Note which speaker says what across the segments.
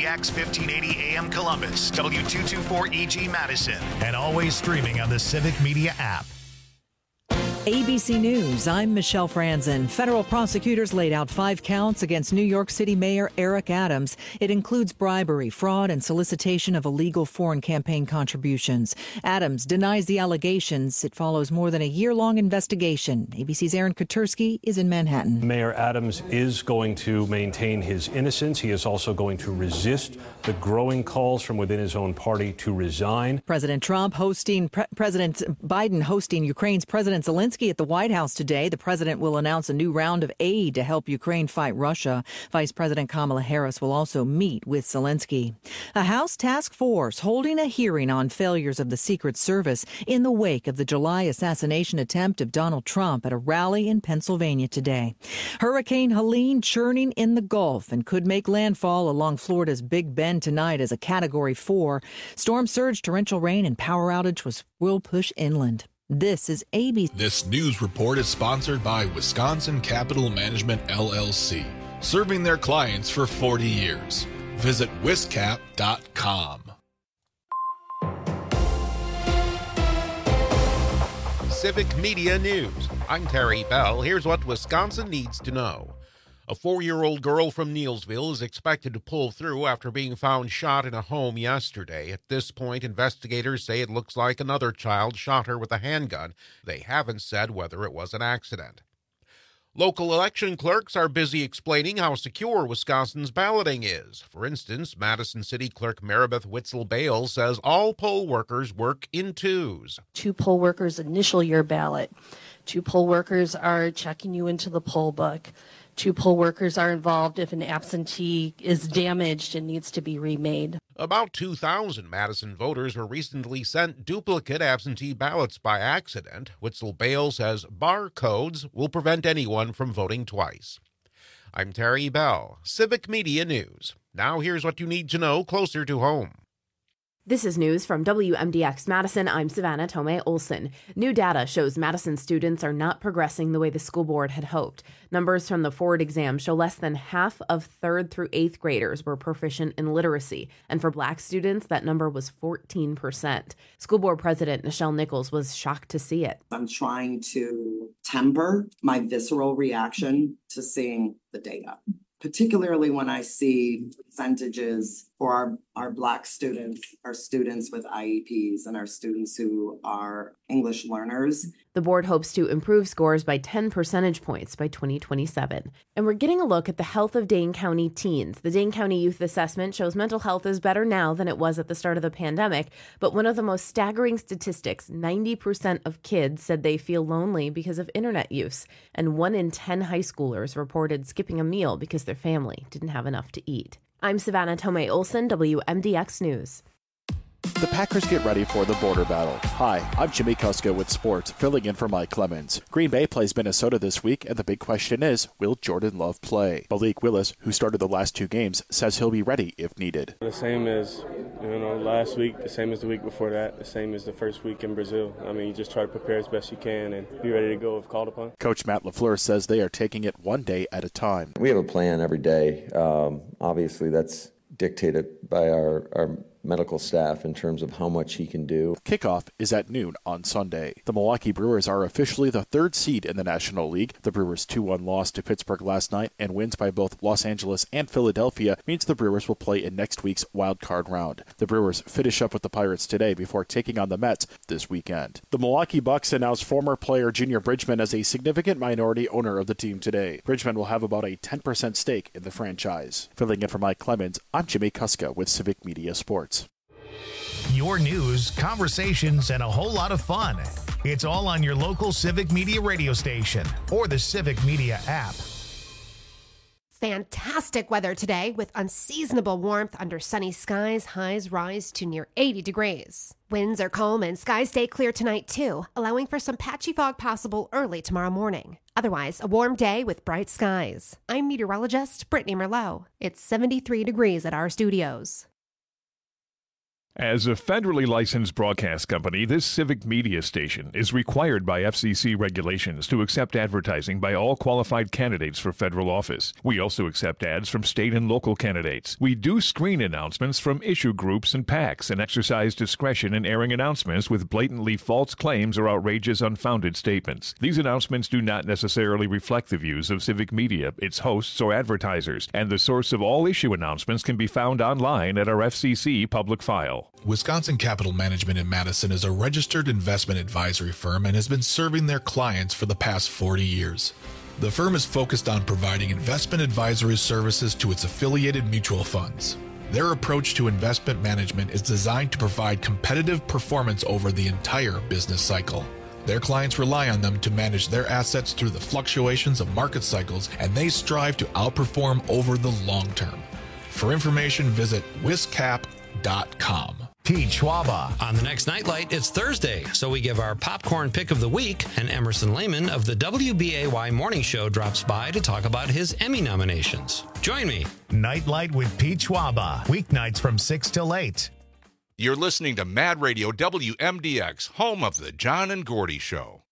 Speaker 1: WMDX 1580 AM Columbus, W224EG Madison, and always streaming on the Civic Media app.
Speaker 2: ABC News, I'm Michelle Franzen. Federal prosecutors laid out 5 counts against New York City Mayor Eric Adams. It includes bribery, fraud, and solicitation of illegal foreign campaign contributions. Adams denies the allegations. It follows more than a year-long investigation. ABC's Aaron Katersky is in Manhattan.
Speaker 3: Mayor Adams is going to maintain his innocence. He is also going to resist the growing calls from within his own party to resign.
Speaker 2: President Biden hosting Ukraine's President Zelensky at the White House today. The president will announce a new round of aid to help Ukraine fight Russia. Vice President Kamala Harris will also meet with Zelensky. A House task force holding a hearing on failures of the Secret Service in the wake of the July assassination attempt of Donald Trump at a rally in Pennsylvania today. Hurricane Helene churning in the Gulf and could make landfall along Florida's Big Bend tonight as a Category 4. Storm surge, torrential rain, and power outage will push inland. This is ABC.
Speaker 4: This news report is sponsored by Wisconsin Capital Management, LLC, serving their clients for 40 years. Visit wiscap.com.
Speaker 5: Civic Media News. I'm Terry Bell. Here's what Wisconsin needs to know. A 4-year-old girl from Neilsville is expected to pull through after being found shot in a home yesterday. At this point, investigators say it looks like another child shot her with a handgun. They haven't said whether it was an accident. Local election clerks are busy explaining how secure Wisconsin's balloting is. For instance, Madison City Clerk Maribeth Witzel-Bales says all poll workers work in twos.
Speaker 6: 2 poll workers initial your ballot. 2 poll workers are checking you into the poll book. 2 poll workers are involved if an absentee is damaged and needs to be remade.
Speaker 5: About 2,000 Madison voters were recently sent duplicate absentee ballots by accident. Witzel-Bales says barcodes will prevent anyone from voting twice. I'm Terry Bell, Civic Media News. Now here's what you need to know closer to home.
Speaker 7: This is news from WMDX Madison. I'm Savannah Tomei Olson. New data shows Madison students are not progressing the way the school board had hoped. Numbers from the Ford exam show less than half of 3rd through 8th graders were proficient in literacy. And for Black students, that number was 14%. School board president Nichelle Nichols was shocked to see it.
Speaker 8: I'm trying to temper my visceral reaction to seeing the data, particularly when I see percentages for our Black students, our students with IEPs, and our students who are English learners.
Speaker 7: The board hopes to improve scores by 10 percentage points by 2027. And we're getting a look at the health of Dane County teens. The Dane County Youth Assessment shows mental health is better now than it was at the start of the pandemic. But one of the most staggering statistics, 90% of kids said they feel lonely because of internet use. And 1 in 10 high schoolers reported skipping a meal because their family didn't have enough to eat. I'm Savannah Tomei Olson, WMDX News.
Speaker 9: The Packers get ready for the border battle. Hi, I'm Jimmy Kuska with sports, filling in for Mike Clemens. Green Bay plays Minnesota this week, and the big question is, will Jordan Love play? Malik Willis, who started the last 2 games, says he'll be ready if needed.
Speaker 10: The same as last week, the same as the week before that, the same as the first week in Brazil. You just try to prepare as best you can and be ready to go if called upon.
Speaker 9: Coach Matt LaFleur says they are taking it one day at a time.
Speaker 11: We have a plan every day. Obviously, that's dictated by our medical staff in terms of how much he can do.
Speaker 9: Kickoff is at noon on Sunday. The Milwaukee Brewers are officially the 3rd seed in the National League. The Brewers' 2-1 loss to Pittsburgh last night and wins by both Los Angeles and Philadelphia means the Brewers will play in next week's wild card round. The Brewers finish up with the Pirates today before taking on the Mets this weekend. The Milwaukee Bucks announced former player Junior Bridgman as a significant minority owner of the team today. Bridgman will have about a 10% stake in the franchise. Filling in for Mike Clemens, I'm Jimmy Kuska with Civic Media Sports.
Speaker 1: Your news, conversations, and a whole lot of fun. It's all on your local Civic Media radio station or the Civic Media app.
Speaker 12: Fantastic weather today with unseasonable warmth under sunny skies. Highs rise to near 80 degrees. Winds are calm and skies stay clear tonight too, allowing for some patchy fog possible early tomorrow morning. Otherwise, a warm day with bright skies. I'm meteorologist Brittany Merlot. It's 73 degrees at our studios.
Speaker 13: As a federally licensed broadcast company, this civic media station is required by FCC regulations to accept advertising by all qualified candidates for federal office. We also accept ads from state and local candidates. We do screen announcements from issue groups and PACs and exercise discretion in airing announcements with blatantly false claims or outrageous, unfounded statements. These announcements do not necessarily reflect the views of civic media, its hosts, or advertisers, and the source of all issue announcements can be found online at our FCC public file.
Speaker 4: Wisconsin Capital Management in Madison is a registered investment advisory firm and has been serving their clients for the past 40 years. The firm is focused on providing investment advisory services to its affiliated mutual funds. Their approach to investment management is designed to provide competitive performance over the entire business cycle. Their clients rely on them to manage their assets through the fluctuations of market cycles, and they strive to outperform over the long term. For information, visit wiscap.com.
Speaker 1: Pete Schwaba.
Speaker 14: On the next Nightlight, it's Thursday, so we give our popcorn pick of the week, and Emerson Lehman of the WBAY Morning Show drops by to talk about his Emmy nominations. Join me.
Speaker 1: Nightlight with Pete Schwaba. Weeknights from 6 till 8.
Speaker 15: You're listening to Mad Radio WMDX, home of the John and Gordy Show.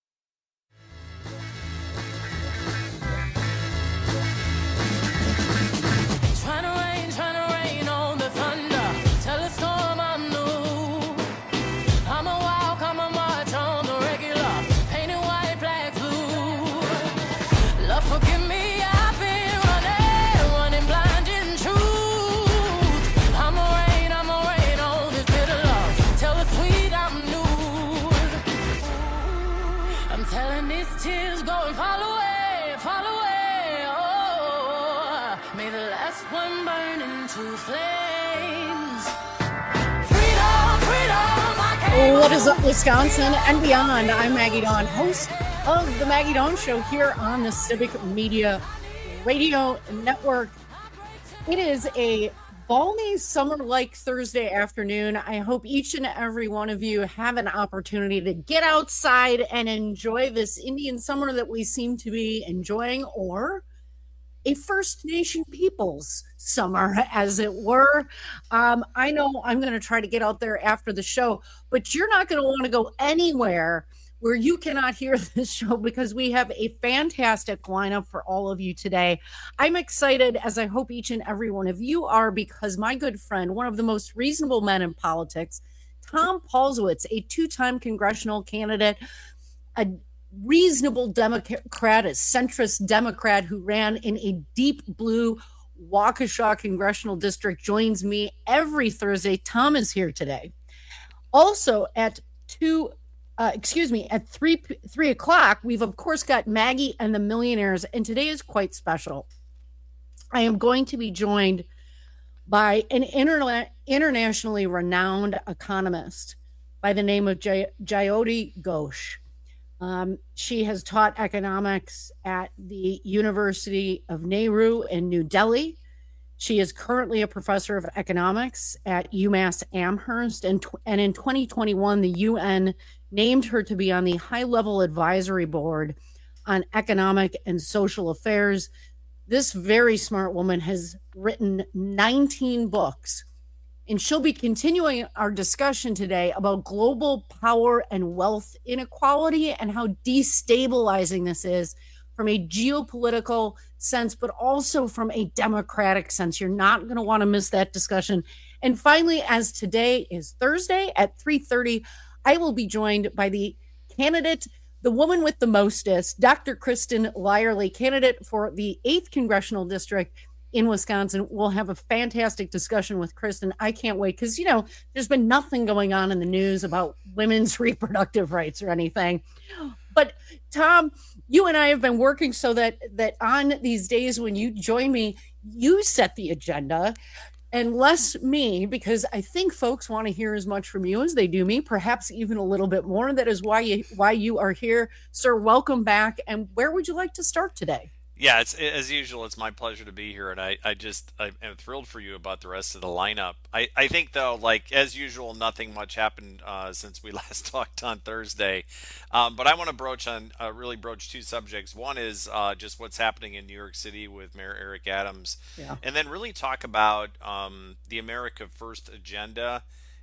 Speaker 16: What is up, Wisconsin and beyond? I'm Maggie Dawn, host of the Maggie Dawn Show here on the Civic Media Radio Network. It is a balmy summer-like Thursday afternoon. I hope each and every one of you have an opportunity to get outside and enjoy this Indian summer that we seem to be enjoying, or a First Nation people's summer, as it were. I know I'm going to try to get out there after the show, but you're not going to want to go anywhere where you cannot hear this show, because we have a fantastic lineup for all of you today. I'm excited, as I hope each and every one of you are, because my good friend, one of the most reasonable men in politics, Tom Paulsowitz, a two-time congressional candidate, a reasonable Democrat, a centrist Democrat who ran in a deep blue Waukesha congressional district, joins me every Thursday. Tom is here today. Also at 3 o'clock, we've of course got Maggie and the Millionaires, and today is quite special. I am going to be joined by an internationally renowned economist by the name of Jyoti Ghosh. She has taught economics at the University of Nehru in New Delhi. She is currently a professor of economics at UMass Amherst, and in 2021, the UN named her to be on the high-level advisory board on economic and social affairs. This very smart woman has written 19 books, and she'll be continuing our discussion today about global power and wealth inequality and how destabilizing this is from a geopolitical sense, but also from a democratic sense. You're not going to want to miss that discussion. And finally, as today is Thursday at 3:30, I will be joined by the candidate, the woman with the mostest, Dr. Kristen Lyerly, candidate for the 8th Congressional District in Wisconsin. We'll have a fantastic discussion with Kristen. I can't wait, because, there's been nothing going on in the news about women's reproductive rights or anything. But Tom, you and I have been working so that on these days when you join me, you set the agenda and less me, because I think folks want to hear as much from you as they do me, perhaps even a little bit more. That is why you are here. Sir, welcome back. And where would you like to start today?
Speaker 17: Yeah, it's, as usual, it's my pleasure to be here, and I am thrilled for you about the rest of the lineup. I think, though, like, as usual, nothing much happened since we last talked on Thursday. But I want to really broach two subjects. One is just what's happening in New York City with Mayor Eric Adams, and then really talk about the America First agenda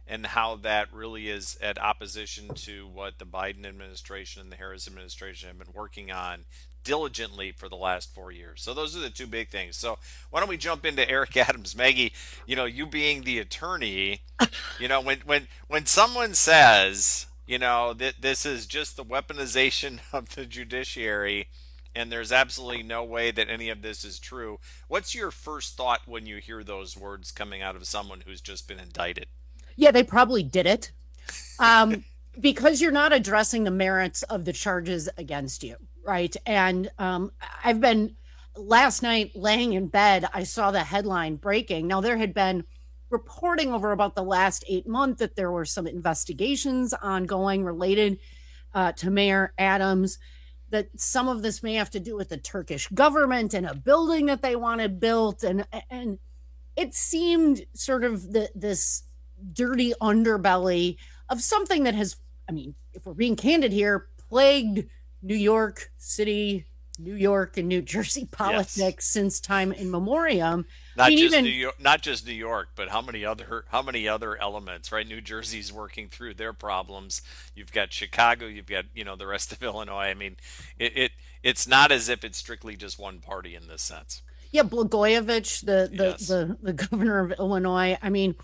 Speaker 17: and how that really is at opposition to what the Biden administration and the Harris administration have been working on diligently for the last 4 years. So those are the two big things. So why don't we jump into Eric Adams? Maggie, you being the attorney, when someone says, that this is just the weaponization of the judiciary and there's absolutely no way that any of this is true, what's your first thought when you hear those words coming out of someone who's just been indicted?
Speaker 16: Yeah, they probably did it. Because you're not addressing the merits of the charges against you, right? And I've been, last night, laying in bed, I saw the headline breaking. Now, there had been reporting over about the last 8 months that there were some investigations ongoing related to Mayor Adams, that some of this may have to do with the Turkish government and a building that they wanted built. And it seemed sort of this dirty underbelly of something that has, if we're being candid here, plagued New York City, New York and New Jersey politics since time immemorial.
Speaker 17: Not just New York, but how many other elements, right? New Jersey's working through their problems. You've got Chicago, you've got, the rest of Illinois. It's not as if it's strictly just one party in this sense.
Speaker 16: Yeah, Blagojevich, the governor of Illinois.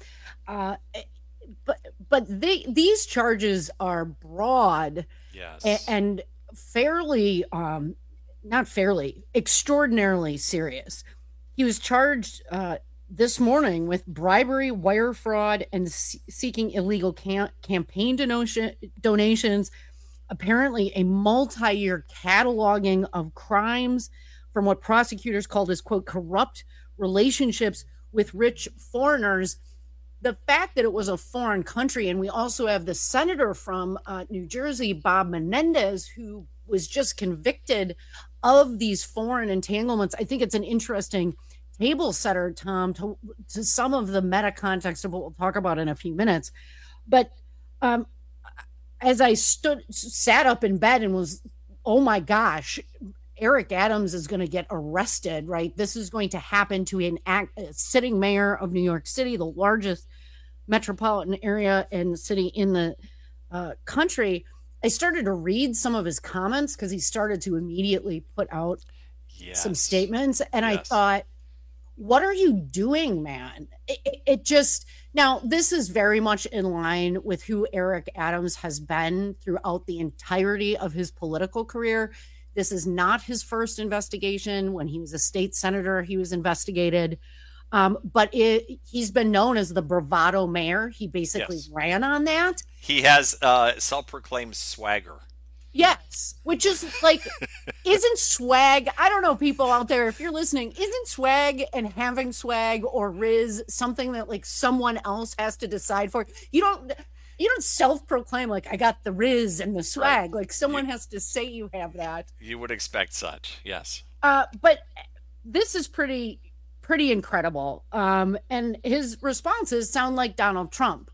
Speaker 16: But these charges are broad, and fairly, extraordinarily serious. He was charged this morning with bribery, wire fraud, and seeking illegal campaign donations. Apparently, a multi-year cataloging of crimes from what prosecutors called as, quote, corrupt relationships with rich foreigners. The fact that it was a foreign country, and we also have the senator from New Jersey, Bob Menendez, who was just convicted of these foreign entanglements. I think it's an interesting table setter, Tom, to some of the meta context of what we'll talk about in a few minutes. But as I sat up in bed and was, oh my gosh, Eric Adams is going to get arrested, right? This is going to happen to a sitting mayor of New York City, the largest metropolitan area and city in the country. I started to read some of his comments because he started to immediately put out some statements. And I thought, what are you doing, man? It just, now this is very much in line with who Eric Adams has been throughout the entirety of his political career. This is not his first investigation. When he was a state senator, he was investigated. But he's been known as the bravado mayor. He basically ran on that.
Speaker 17: He has self-proclaimed swagger.
Speaker 16: Yes, which is like, isn't swag, I don't know, people out there, if you're listening, isn't swag and having swag or riz something that like someone else has to decide for? You don't self-proclaim like I got the riz and the swag. Right. Like someone has to say you have that.
Speaker 17: You would expect such, yes.
Speaker 16: But this is pretty incredible. And his responses sound like Donald Trump.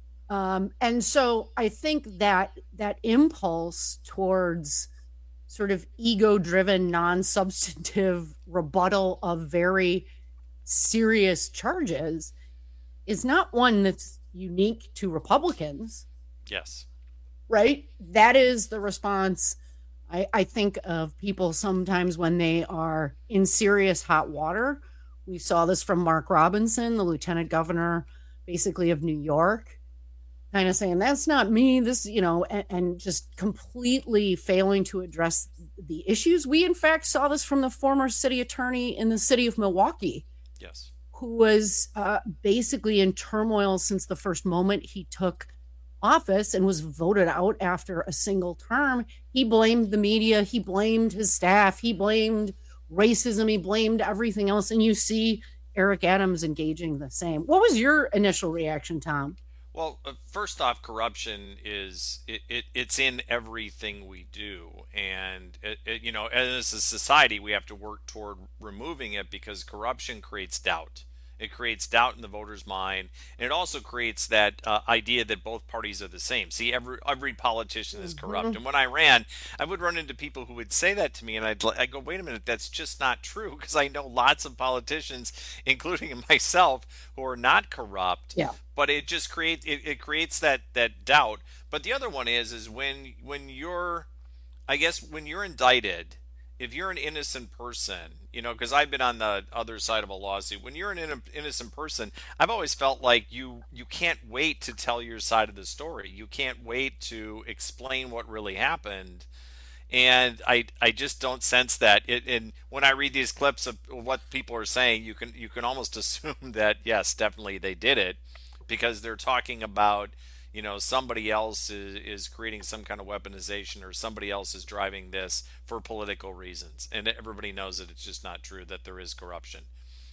Speaker 16: And so I think that impulse towards sort of ego-driven, non-substantive rebuttal of very serious charges is not one that's unique to Republicans.
Speaker 17: Yes.
Speaker 16: Right? That is the response I think of people sometimes when they are in serious hot water. We saw this from Mark Robinson, the lieutenant governor, basically of New York, kind of saying, that's not me, this, and just completely failing to address the issues. We, in fact, saw this from the former city attorney in the city of Milwaukee.
Speaker 17: Yes.
Speaker 16: Who was basically in turmoil since the first moment he took office and was voted out after a single term. He blamed the media. He blamed his staff. He blamed racism. He blamed everything else. And you see Eric Adams engaging the same. What was your initial reaction, Tom?
Speaker 17: Well, first off, corruption is it's in everything we do, and as a society, we have to work toward removing it because corruption creates doubt, It creates doubt in the voter's mind, and it also creates that idea that both parties are the same. See, every politician is corrupt. And when I ran, I would run into people who would say that to me, and I'd go, wait a minute, that's just not true, because I know lots of politicians, including myself, who are not corrupt.
Speaker 16: Yeah.
Speaker 17: But it just creates that doubt. But the other one is when you're, I guess, when you're indicted, if you're an innocent person, because I've been on the other side of a lawsuit, when you're an innocent person, I've always felt like you can't wait to tell your side of the story. You can't wait to explain what really happened. And I just don't sense that. And when I read these clips of what people are saying, you can almost assume that, yes, definitely they did it, because they're talking about, somebody else is creating some kind of weaponization, or somebody else is driving this for political reasons. And everybody knows that it's just not true, that there is corruption.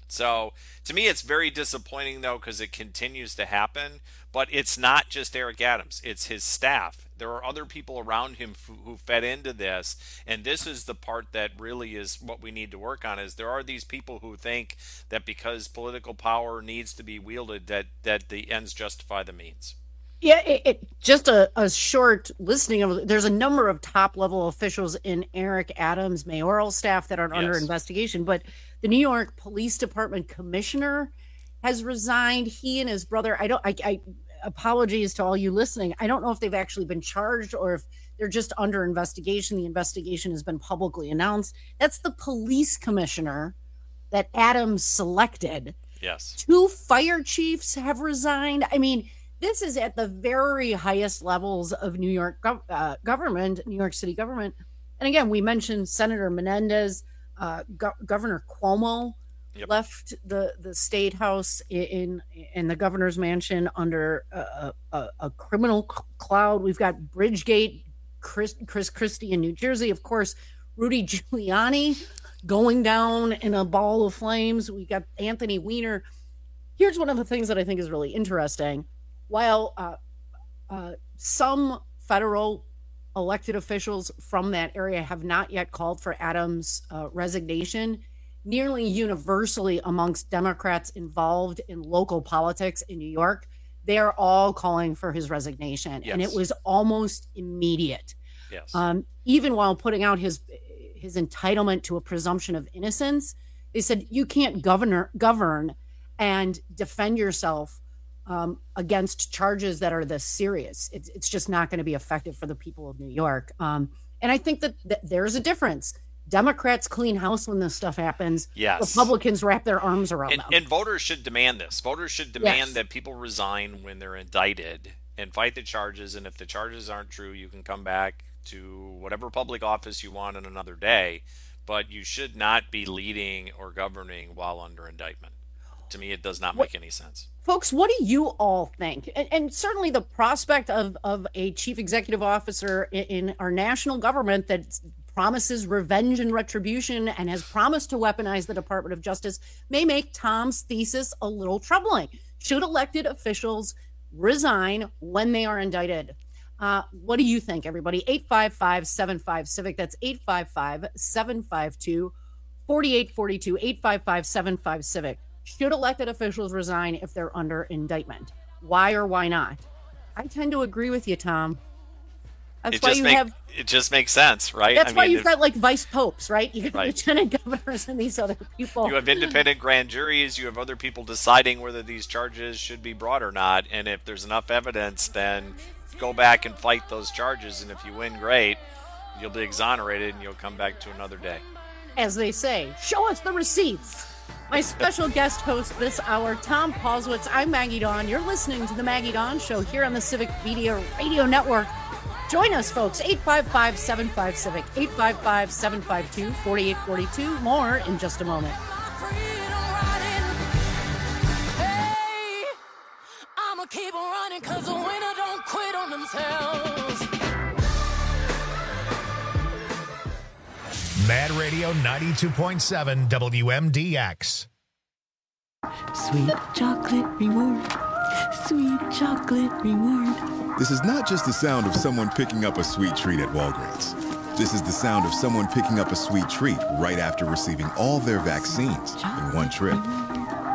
Speaker 17: So to me, it's very disappointing, though, because it continues to happen. But it's not just Eric Adams. It's his staff. There are other people around him who fed into this. And this is the part that really is what we need to work on, is there are these people who think that because political power needs to be wielded, that the ends justify the means.
Speaker 16: Yeah, just a short listing of, there's a number of top-level officials in Eric Adams' mayoral staff that are under investigation, but the New York Police Department commissioner has resigned. He and his brother, I apologies to all you listening, I don't know if they've actually been charged or if they're just under investigation. The investigation has been publicly announced. That's the police commissioner that Adams selected.
Speaker 17: Yes.
Speaker 16: 2 fire chiefs have resigned. I mean, this is at the very highest levels of New York government, New York City government. And again, we mentioned Senator Menendez, Governor Cuomo left the state house in the governor's mansion under a criminal cloud. We've got Bridgegate, Chris Christie in New Jersey. Of course, Rudy Giuliani going down in a ball of flames. We got Anthony Weiner. Here's one of the things that I think is really interesting. While some federal elected officials from that area have not yet called for Adams' resignation, nearly universally amongst Democrats involved in local politics in New York, they are all calling for his resignation. Yes. And it was almost immediate.
Speaker 17: Yes.
Speaker 16: Even while putting out his entitlement to a presumption of innocence, they said you can't govern and defend yourself against charges that are this serious. It's just not going to be effective for the people of New York. And I think that there's a difference. Democrats clean house when this stuff happens.
Speaker 17: Yes.
Speaker 16: Republicans wrap their arms around them.
Speaker 17: And voters should demand this. Voters should demand that people resign when they're indicted and fight the charges. And if the charges aren't true, you can come back to whatever public office you want on another day. But you should not be leading or governing while under indictment. To me, it does not make any sense.
Speaker 16: Folks, what do you all think? And certainly the prospect of a chief executive officer in our national government that promises revenge and retribution and has promised to weaponize the Department of Justice may make Tom's thesis a little troubling. Should elected officials resign when they are indicted? What do you think, everybody? 855-75-CIVIC. That's 855-752-4842. 855-75-CIVIC. Should elected officials resign if they're under indictment? Why or why not? I tend to agree with you, Tom. That's why
Speaker 17: it just makes sense, right?
Speaker 16: That's why you've got like vice popes, right? You got lieutenant governors and these other people.
Speaker 17: You have independent grand juries. You have other people deciding whether these charges should be brought or not. And if there's enough evidence, then go back and fight those charges. And if you win, great. You'll be exonerated and you'll come back to another day.
Speaker 16: As they say, show us the receipts. My special guest host this hour, Tom Paulswitz. I'm Maggie Dawn. You're listening to The Maggie Dawn Show here on the Civic Media Radio Network. Join us, folks. 855-75-CIVIC. 855-752-4842. More in just a moment.
Speaker 18: Hey, I'ma keep running because the winner don't quit on themselves.
Speaker 1: Mad Radio 92.7 WMDX.
Speaker 19: Sweet chocolate reward. Sweet chocolate reward.
Speaker 20: This is not just the sound of someone picking up a sweet treat at Walgreens. This is the sound of someone picking up a sweet treat right after receiving all their vaccines in one trip.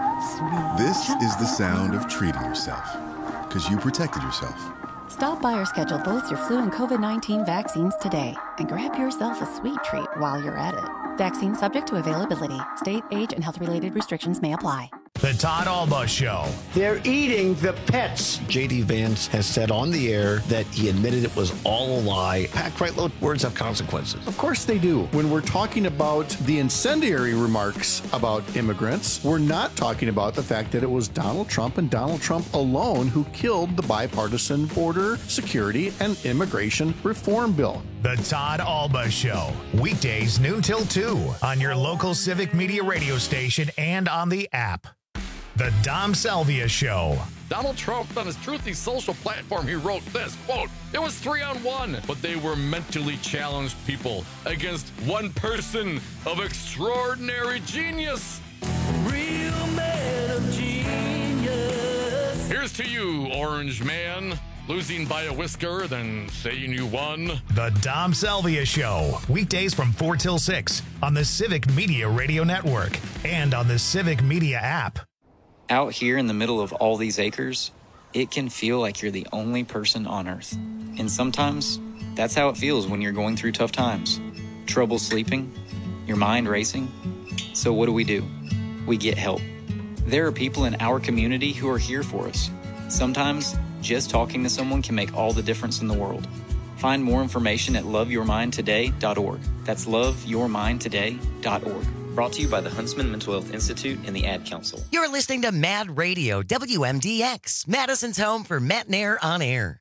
Speaker 20: This is the sound of treating yourself, because you protected yourself.
Speaker 21: Stop by or schedule both your flu and COVID-19 vaccines today and grab yourself a sweet treat while you're at it. Vaccine subject to availability. State, age, and health-related restrictions may apply.
Speaker 1: The Todd Alba Show.
Speaker 22: They're eating the pets.
Speaker 23: J.D. Vance has said on the air that he admitted it was all a lie. Packed right low, words have consequences.
Speaker 22: Of course they do. When we're talking about the incendiary remarks about immigrants, we're not talking about the fact that it was Donald Trump and Donald Trump alone who killed the bipartisan border security and immigration reform bill.
Speaker 1: The Todd Alba Show. Weekdays noon till 2 on your local Civic Media radio station and on the app. The Dom Salvia Show.
Speaker 24: Donald Trump, on his Truthy social platform, he wrote this, quote, "It was 3-on-1, but they were mentally challenged people against one person of extraordinary genius."
Speaker 18: Real man of genius.
Speaker 24: Here's to you, Orange Man. Losing by a whisker, then saying you won.
Speaker 1: The Dom Salvia Show. Weekdays from 4 till 6 on the Civic Media Radio Network and on the Civic Media app.
Speaker 25: Out here in the middle of all these acres, it can feel like you're the only person on Earth. And sometimes, that's how it feels when you're going through tough times. Trouble sleeping, your mind racing. So what do? We get help. There are people in our community who are here for us. Sometimes, just talking to someone can make all the difference in the world. Find more information at loveyourmindtoday.org. That's loveyourmindtoday.org. Brought to you by the Huntsman Mental Health Institute and the Ad Council.
Speaker 26: You're listening to Mad Radio, WMDX, Madison's home for Matt Nair on air.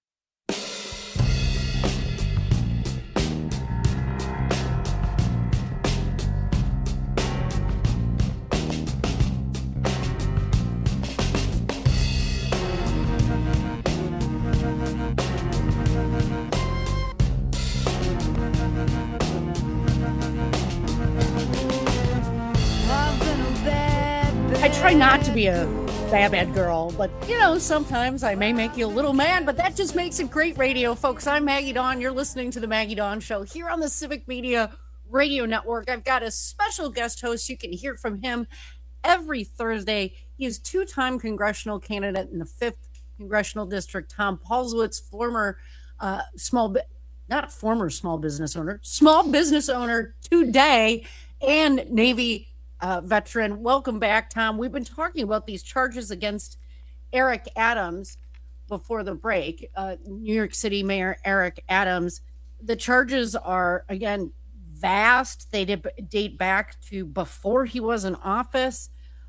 Speaker 16: I try not to be a bad girl, but sometimes I may make you a little mad, but that just makes it great radio, folks. I'm Maggie Dawn. You're listening to the Maggie Dawn Show here on the Civic Media Radio Network. I've got a special guest host. You can hear from him every Thursday. He is two-time congressional candidate in the 5th Congressional District. Tom Paulswitz, former small business owner today, and Navy veteran. Welcome back, Tom. We've been talking about these charges against Eric Adams before the break. New York City Mayor Eric Adams. The charges are, again, vast. They date back to before he was in office.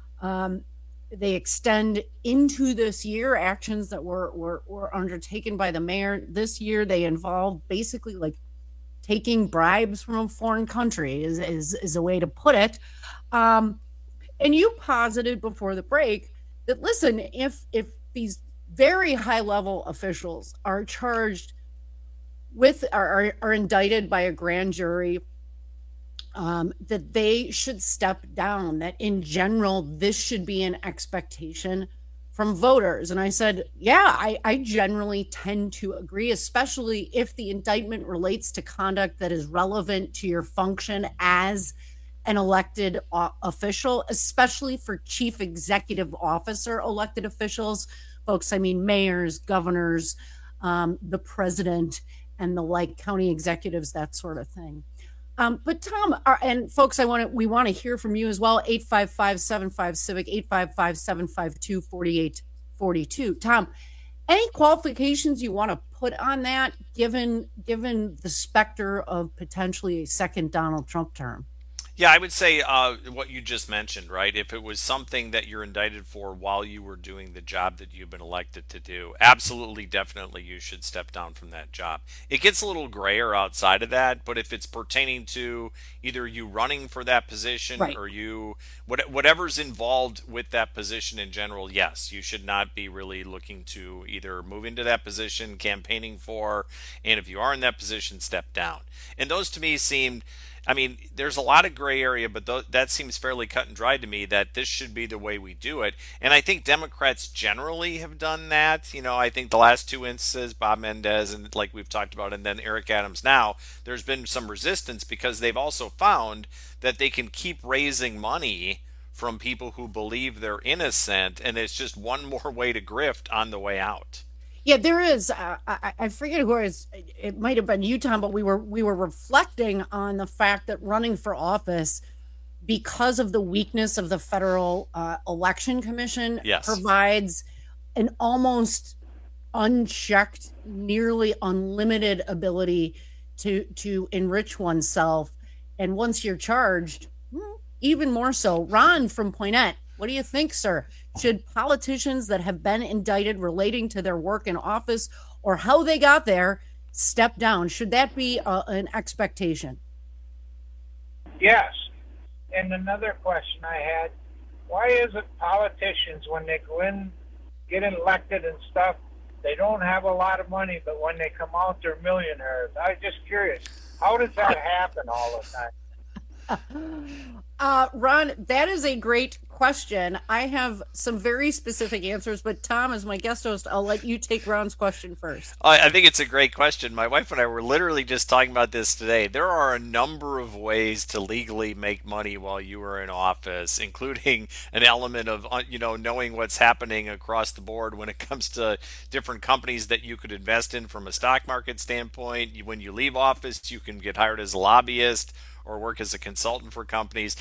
Speaker 16: They extend into this year. Actions that were undertaken by the mayor this year, they involve basically like taking bribes from a foreign country is a way to put it. And you posited before the break that, listen, if these very high level officials are charged with are indicted by a grand jury, that they should step down, that in general this should be an expectation from voters. And I said, yeah, I generally tend to agree, especially if the indictment relates to conduct that is relevant to your function as an elected official, especially for chief executive officer elected officials. Folks, I mean mayors, governors, the president, and the like, county executives, that sort of thing. But Tom, and folks, we want to hear from you as well. 855-75-CIVIC, 855-752-4842. Tom, any qualifications you want to put on that, given the specter of potentially a second Donald Trump term?
Speaker 17: Yeah, I would say what you just mentioned, right? If it was something that you're indicted for while you were doing the job that you've been elected to do, absolutely, definitely, you should step down from that job. It gets a little grayer outside of that, but if it's pertaining to either you running for that position, right, or whatever's involved with that position in general, yes, you should not be really looking to either move into that position, campaigning for, and if you are in that position, step down. And those to me seemed, I mean, there's a lot of gray area, but that seems fairly cut and dry to me that this should be the way we do it. And I think Democrats generally have done that. You know, I think the last two instances, Bob Mendez and like we've talked about, and then Eric Adams now, there's been some resistance because they've also found that they can keep raising money from people who believe they're innocent, and it's just one more way to grift on the way out.
Speaker 16: Yeah, there is. I forget who it is. It might have been you, Tom, but we were reflecting on the fact that running for office, because of the weakness of the Federal Election Commission,
Speaker 17: Yes.
Speaker 16: provides an almost unchecked, nearly unlimited ability to enrich oneself. And once you're charged, even more so. Ron from Poinet, what do you think, sir? Should politicians that have been indicted relating to their work in office or how they got there step down? Should that be an expectation?
Speaker 2: Yes. And another question I had, why is it politicians, when they go in, get elected and stuff, they don't have a lot of money, but when they come out, they're millionaires? I'm just curious. How does that happen all the time?
Speaker 16: Ron, that is a great question. I have some very specific answers, but Tom, as my guest host, I'll let you take Ron's question first.
Speaker 17: I think it's a great question. My wife and I were literally just talking about this today. There are a number of ways to legally make money while you are in office, including an element of, knowing what's happening across the board when it comes to different companies that you could invest in from a stock market standpoint. When you leave office, you can get hired as a lobbyist or work as a consultant for companies.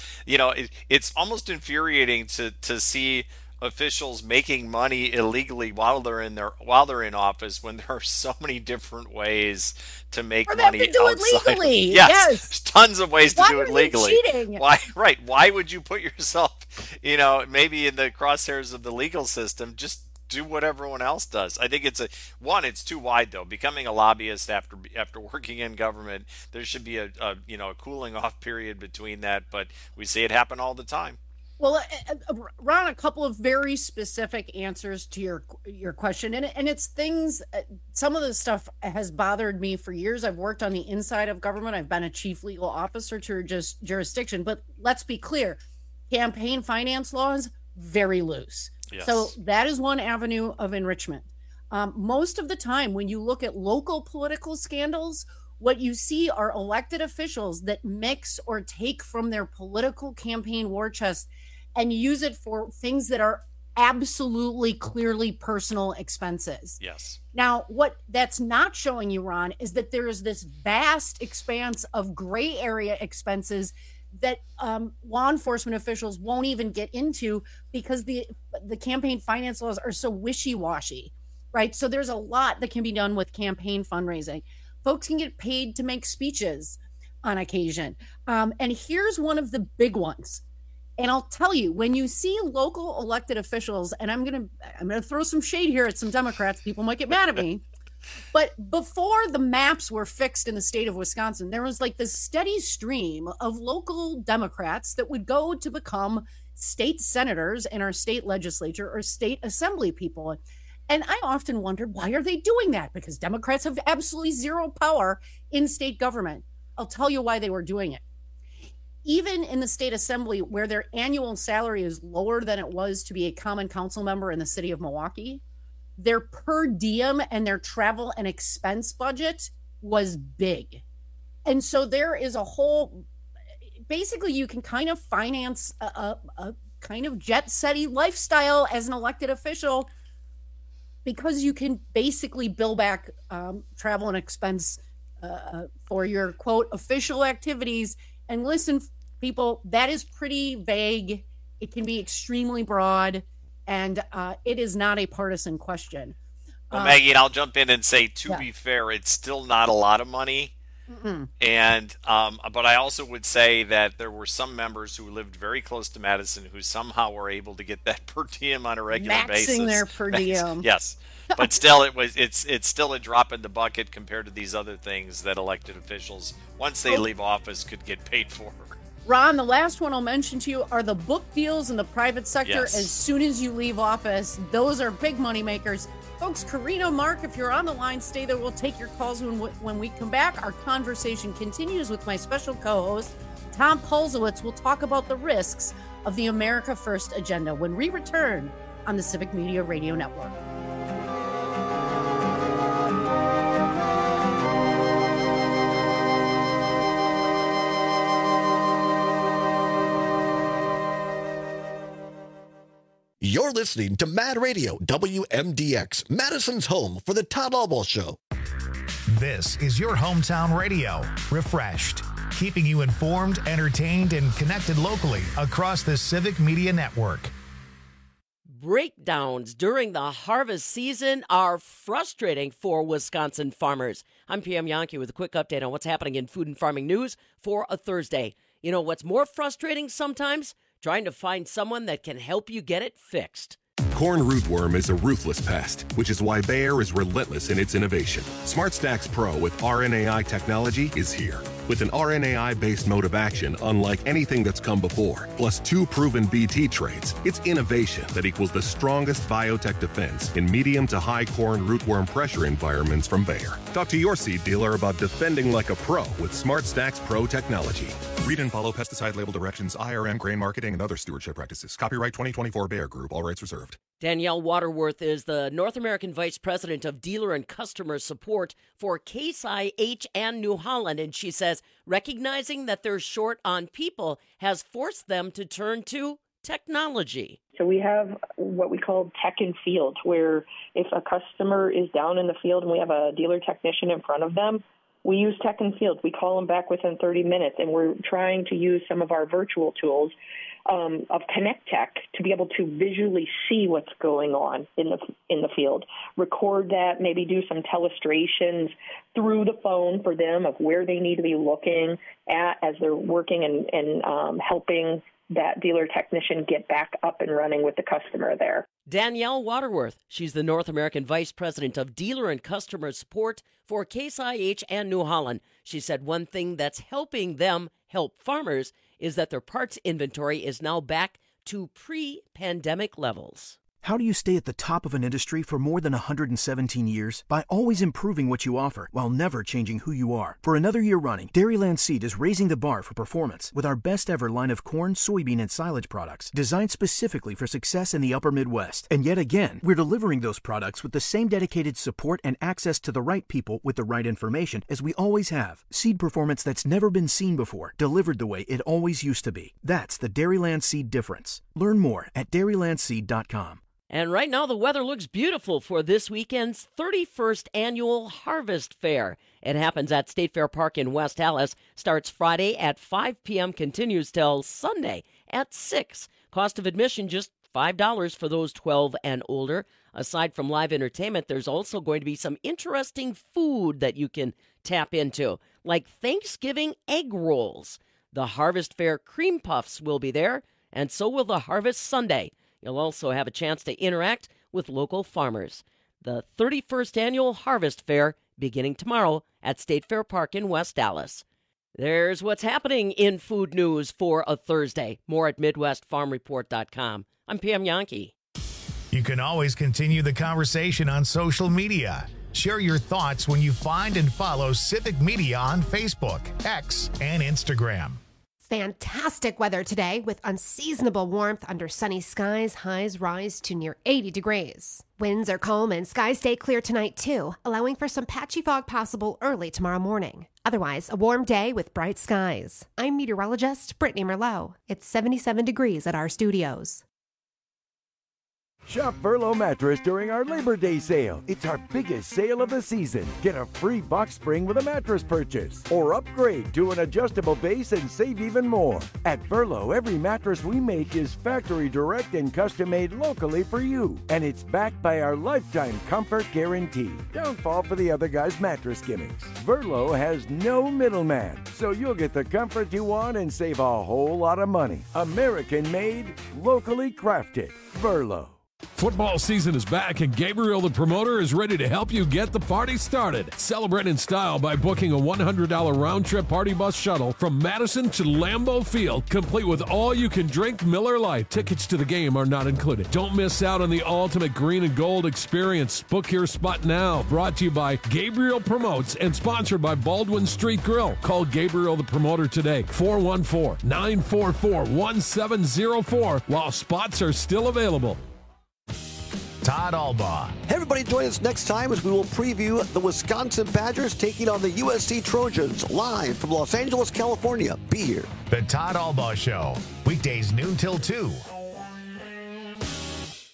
Speaker 17: It's almost infuriating to see officials making money illegally while they're in office, when there are so many different ways to make money
Speaker 16: to do
Speaker 17: outside.
Speaker 16: it legally.
Speaker 17: Yes, there's tons of ways to do it legally.
Speaker 16: Cheating?
Speaker 17: Why would you put yourself, maybe in the crosshairs of the legal system? Just do what everyone else does. I think it's too wide though. Becoming a lobbyist after working in government, there should be a cooling off period between that, but we see it happen all the time.
Speaker 16: Well, Ron, a couple of very specific answers to your question, and it's things. Some of this stuff has bothered me for years. I've worked on the inside of government. I've been a chief legal officer to just jurisdiction. But let's be clear: campaign finance laws very loose.
Speaker 17: Yes.
Speaker 16: So that is one avenue of enrichment. Most of the time, when you look at local political scandals, what you see are elected officials that mix or take from their political campaign war chest and use it for things that are absolutely clearly personal expenses.
Speaker 17: Yes.
Speaker 16: Now, what that's not showing you, Ron, is that there is this vast expanse of gray area expenses that law enforcement officials won't even get into because the campaign finance laws are so wishy-washy, right? So there's a lot that can be done with campaign fundraising. Folks can get paid to make speeches on occasion. And here's one of the big ones. And I'll tell you, when you see local elected officials, and I'm gonna throw some shade here at some Democrats, people might get mad at me. But before the maps were fixed in the state of Wisconsin, there was like this steady stream of local Democrats that would go to become state senators in our state legislature or state assembly people. And I often wondered, why are they doing that? Because Democrats have absolutely zero power in state government. I'll tell you why they were doing it. Even in the state assembly, where their annual salary is lower than it was to be a common council member in the city of Milwaukee, their per diem and their travel and expense budget was big. And so there is a whole, basically you can kind of finance a kind of jet-setty lifestyle as an elected official because you can basically bill back travel and expense for your, quote, official activities. And listen, people, that is pretty vague. It can be extremely broad. And it is not a partisan question.
Speaker 17: Well, Maggie, and I'll jump in and say, to be fair, it's still not a lot of money.
Speaker 16: Mm-mm.
Speaker 17: And but I also would say that there were some members who lived very close to Madison who somehow were able to get that per diem on a regular basis.
Speaker 16: Maxing their per diem.
Speaker 17: Yes, but still, it's still a drop in the bucket compared to these other things that elected officials, once they leave office, could get paid for.
Speaker 16: Ron, the last one I'll mention to you are the book deals in the private sector.
Speaker 17: Yes.
Speaker 16: As soon as you leave office, those are big money makers. Folks, Karina, Mark, if you're on the line, stay there. We'll take your calls when we come back. Our conversation continues with my special co-host, Tom Polzowitz. We'll talk about the risks of the America First agenda when we return on the Civic Media Radio Network.
Speaker 23: You're listening to Mad Radio WMDX, Madison's home for the Todd Albaugh Show.
Speaker 1: This is your hometown radio, refreshed, keeping you informed, entertained, and connected locally across the Civic Media Network.
Speaker 3: Breakdowns during the harvest season are frustrating for Wisconsin farmers. I'm PM Yankee with a quick update on what's happening in food and farming news for a Thursday. You know what's more frustrating sometimes? Trying to find someone that can help you get it fixed.
Speaker 5: Corn rootworm is a ruthless pest, which is why Bayer is relentless in its innovation. SmartStax Pro with RNAi technology is here. With an RNAi-based mode of action unlike anything that's come before, plus 2 proven BT traits, it's innovation that equals the strongest biotech defense in medium to high corn rootworm pressure environments from Bayer. Talk to your seed dealer about defending like a pro with SmartStax Pro technology. Read and follow pesticide label directions, IRM, grain marketing, and other stewardship practices. Copyright 2024 Bayer Group. All rights reserved.
Speaker 3: Danielle Waterworth is the North American Vice President of Dealer and Customer Support for Case IH and New Holland. And she says recognizing that they're short on people has forced them to turn to technology.
Speaker 6: So we have what we call tech in field, where if a customer is down in the field and we have a dealer technician in front of them, we use tech in field. We call them back within 30 minutes, and we're trying to use some of our virtual tools of Connect Tech to be able to visually see what's going on in the field, record that, maybe do some telestrations through the phone for them of where they need to be looking at as they're working and helping that dealer technician get back up and running with the customer there.
Speaker 3: Danielle Waterworth, she's the North American Vice President of Dealer and Customer Support for Case IH and New Holland. She said one thing that's helping them help farmers is that their parts inventory is now back to pre-pandemic levels.
Speaker 7: How do you stay at the top of an industry for more than 117 years? By always improving what you offer while never changing who you are. For another year running, Dairyland Seed is raising the bar for performance with our best ever line of corn, soybean, and silage products designed specifically for success in the upper Midwest. And yet again, we're delivering those products with the same dedicated support and access to the right people with the right information as we always have. Seed performance that's never been seen before, delivered the way it always used to be. That's the Dairyland Seed difference. Learn more at dairylandseed.com.
Speaker 3: And right now, the weather looks beautiful for this weekend's 31st Annual Harvest Fair. It happens at State Fair Park in West Allis, starts Friday at 5 p.m., continues till Sunday at 6. Cost of admission just $5 for those 12 and older. Aside from live entertainment, there's also going to be some interesting food that you can tap into, like Thanksgiving egg rolls. The Harvest Fair cream puffs will be there, and so will the Harvest Sundae. You'll also have a chance to interact with local farmers. The 31st Annual Harvest Fair beginning tomorrow at State Fair Park in West Allis. There's what's happening in food news for a Thursday. More at MidwestFarmReport.com. I'm PM Yankee.
Speaker 1: You can always continue the conversation on social media. Share your thoughts when you find and follow Civic Media on Facebook, X, and Instagram.
Speaker 12: Fantastic weather today with unseasonable warmth under sunny skies. Highs rise to near 80 degrees. Winds are calm and skies stay clear tonight too, allowing for some patchy fog possible early tomorrow morning. Otherwise, a warm day with bright skies. I'm meteorologist Brittany Merlot. It's 77 degrees at our studios.
Speaker 8: Shop Verlo Mattress during our Labor Day sale. It's our biggest sale of the season. Get a free box spring with a mattress purchase, or upgrade to an adjustable base and save even more. At Verlo, every mattress we make is factory direct and custom made locally for you. And it's backed by our lifetime comfort guarantee. Don't fall for the other guy's mattress gimmicks. Verlo has no middleman, so you'll get the comfort you want and save a whole lot of money. American made, locally crafted. Verlo.
Speaker 10: Football season is back, and Gabriel the Promoter is ready to help you get the party started. Celebrate in style by booking a $100 round-trip party bus shuttle from Madison to Lambeau Field, complete with all-you-can-drink Miller Lite. Tickets to the game are not included. Don't miss out on the ultimate green and gold experience. Book your spot now. Brought to you by Gabriel Promotes and sponsored by Baldwin Street Grill. Call Gabriel the Promoter today, 414-944-1704, while spots are still available.
Speaker 1: Todd Albaugh.
Speaker 23: Hey, everybody, join us next time as we will preview the Wisconsin Badgers taking on the USC Trojans live from Los Angeles, California. Be here.
Speaker 1: The Todd Albaugh Show, weekdays noon till 2.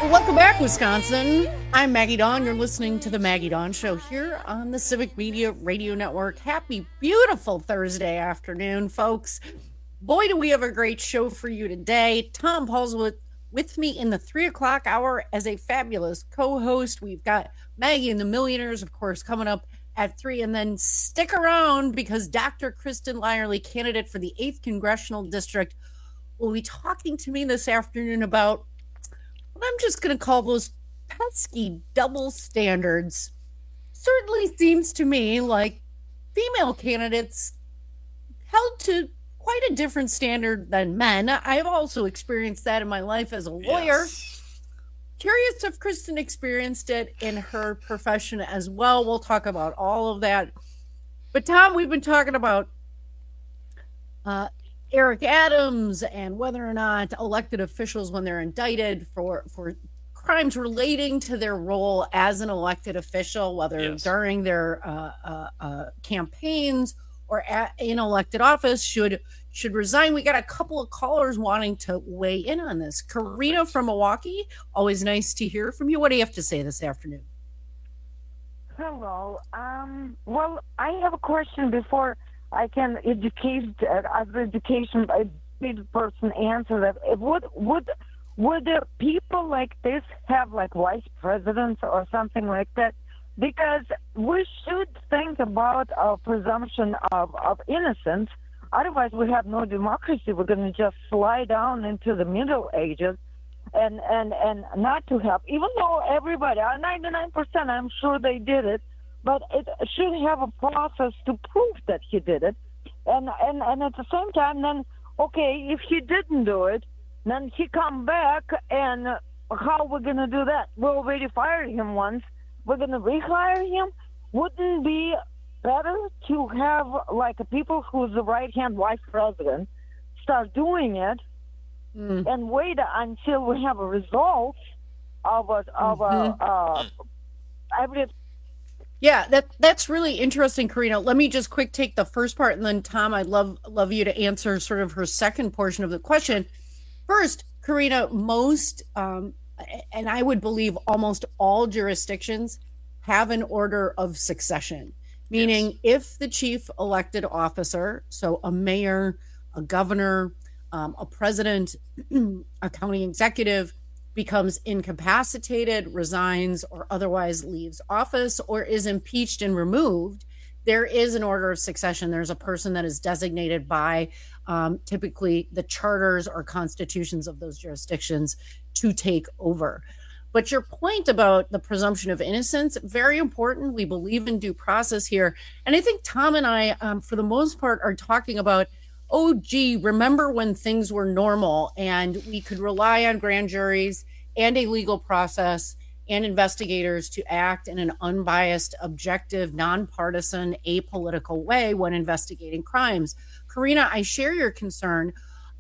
Speaker 16: Welcome back, Wisconsin. I'm Maggie Dawn. You're listening to the Maggie Dawn Show here on the Civic Media Radio Network. Happy, beautiful Thursday afternoon, folks. Boy, do we have a great show for you today. Tom Paul's with me in the 3 o'clock hour as a fabulous co-host. We've got Maggie and the Millionaires, of course, coming up at 3. And then stick around because Dr. Kristen Lyerly, candidate for the 8th Congressional District, will be talking to me this afternoon about what I'm just going to call those pesky double standards. Certainly seems to me like female candidates held to quite a different standard than men. I've also experienced that in my life as a lawyer. Yes. Curious if Kristen experienced it in her profession as well. We'll talk about all of that. But Tom, we've been talking about Eric Adams and whether or not elected officials, when they're indicted for crimes relating to their role as an elected official, whether during their campaigns or in elected office, should resign. We got a couple of callers wanting to weigh in on this. Karina from Milwaukee, always nice to hear from you. What do you have to say this afternoon?
Speaker 4: Hello. Well, I have a question before I can educate as education person answer that. Would the people like this have like vice presidents or something like that? Because we should think about a presumption of innocence. Otherwise, we have no democracy. We're going to just slide down into the Middle Ages and not to have, even though everybody, 99%, I'm sure they did it, but it should have a process to prove that he did it. And at the same time, then, okay, if he didn't do it, then he come back, and how we're going to do that? We already fired him once. We're going to rehire him? Wouldn't be better to have, like, people who's the right-hand vice president start doing it and wait until we have a result of everything?
Speaker 16: Yeah, that's really interesting, Karina. Let me just quick take the first part, and then Tom, I'd love you to answer sort of her second portion of the question. First, Karina, most, and I would believe almost all jurisdictions have an order of succession, meaning if the chief elected officer, so a mayor, a governor, a president, a county executive, becomes incapacitated, resigns, or otherwise leaves office, or is impeached and removed, there is an order of succession. There's a person that is designated by typically the charters or constitutions of those jurisdictions to take over. But your point about the presumption of innocence, very important. We believe in due process here. And I think Tom and I, for the most part, are talking about, oh, gee, remember when things were normal and we could rely on grand juries and a legal process and investigators to act in an unbiased, objective, nonpartisan, apolitical way when investigating crimes. Karina, I share your concern.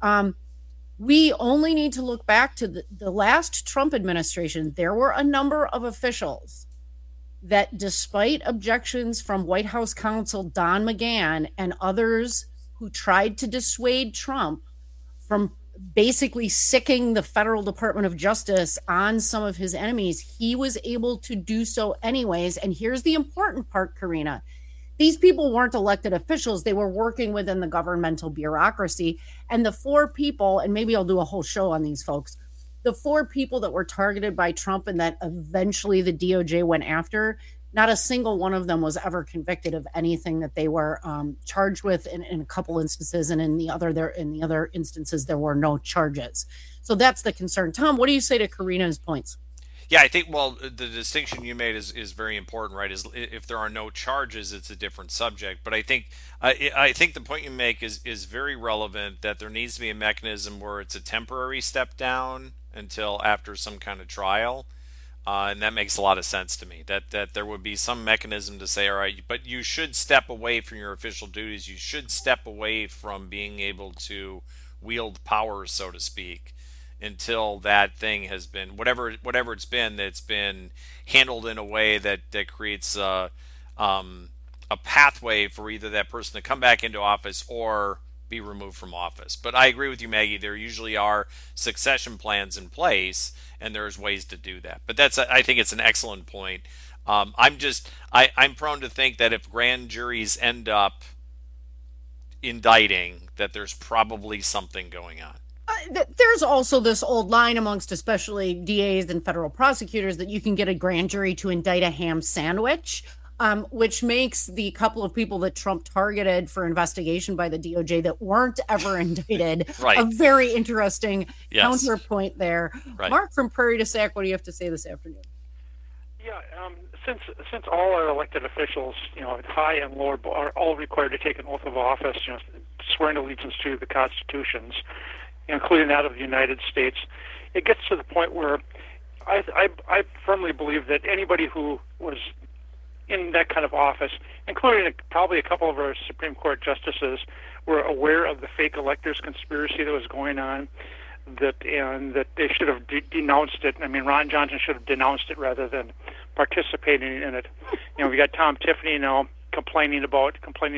Speaker 16: We only need to look back to the last Trump administration. There were a number of officials that, despite objections from White House counsel Don McGahn and others who tried to dissuade Trump from basically sicking the federal Department of Justice on some of his enemies, he was able to do so anyways. And here's the important part, Karina. These people weren't elected officials. They were working within the governmental bureaucracy. And the 4 people, and maybe I'll do a whole show on these folks, the 4 people that were targeted by Trump and that eventually the DOJ went after, not a single one of them was ever convicted of anything that they were charged with in a couple instances, and in the other instances there were no charges. So that's the concern. Tom, what do you say to Karina's points?
Speaker 17: Yeah, I think, well, the distinction you made is very important, right? Is if there are no charges, it's a different subject. But I think the point you make is very relevant, that there needs to be a mechanism where it's a temporary step down until after some kind of trial. And that makes a lot of sense to me, that there would be some mechanism to say, all right, but you should step away from your official duties. You should step away from being able to wield power, so to speak, until that thing has been, whatever it's been, that's been handled in a way that creates a pathway for either that person to come back into office or be removed from office. But I agree with you, Maggie. There usually are succession plans in place, and there's ways to do that. But I think it's an excellent point. I'm prone to think that if grand juries end up indicting, that there's probably something going on.
Speaker 16: There's also this old line amongst especially DAs and federal prosecutors that you can get a grand jury to indict a ham sandwich, which makes the couple of people that Trump targeted for investigation by the DOJ that weren't ever indicted
Speaker 17: Right.
Speaker 16: a very interesting
Speaker 17: Yes.
Speaker 16: counterpoint there.
Speaker 17: Right.
Speaker 16: Mark from Prairie du Sac, what do you have to say this afternoon?
Speaker 9: Yeah, since all our elected officials, high and lower, are all required to take an oath of office, swearing allegiance to the constitutions, including that of the United States, it gets to the point where I firmly believe that anybody who was in that kind of office, including probably a couple of our Supreme Court justices, were aware of the fake electors conspiracy that was going on, and that they should have denounced it. I mean, Ron Johnson should have denounced it rather than participating in it. We got Tom Tiffany now complaining about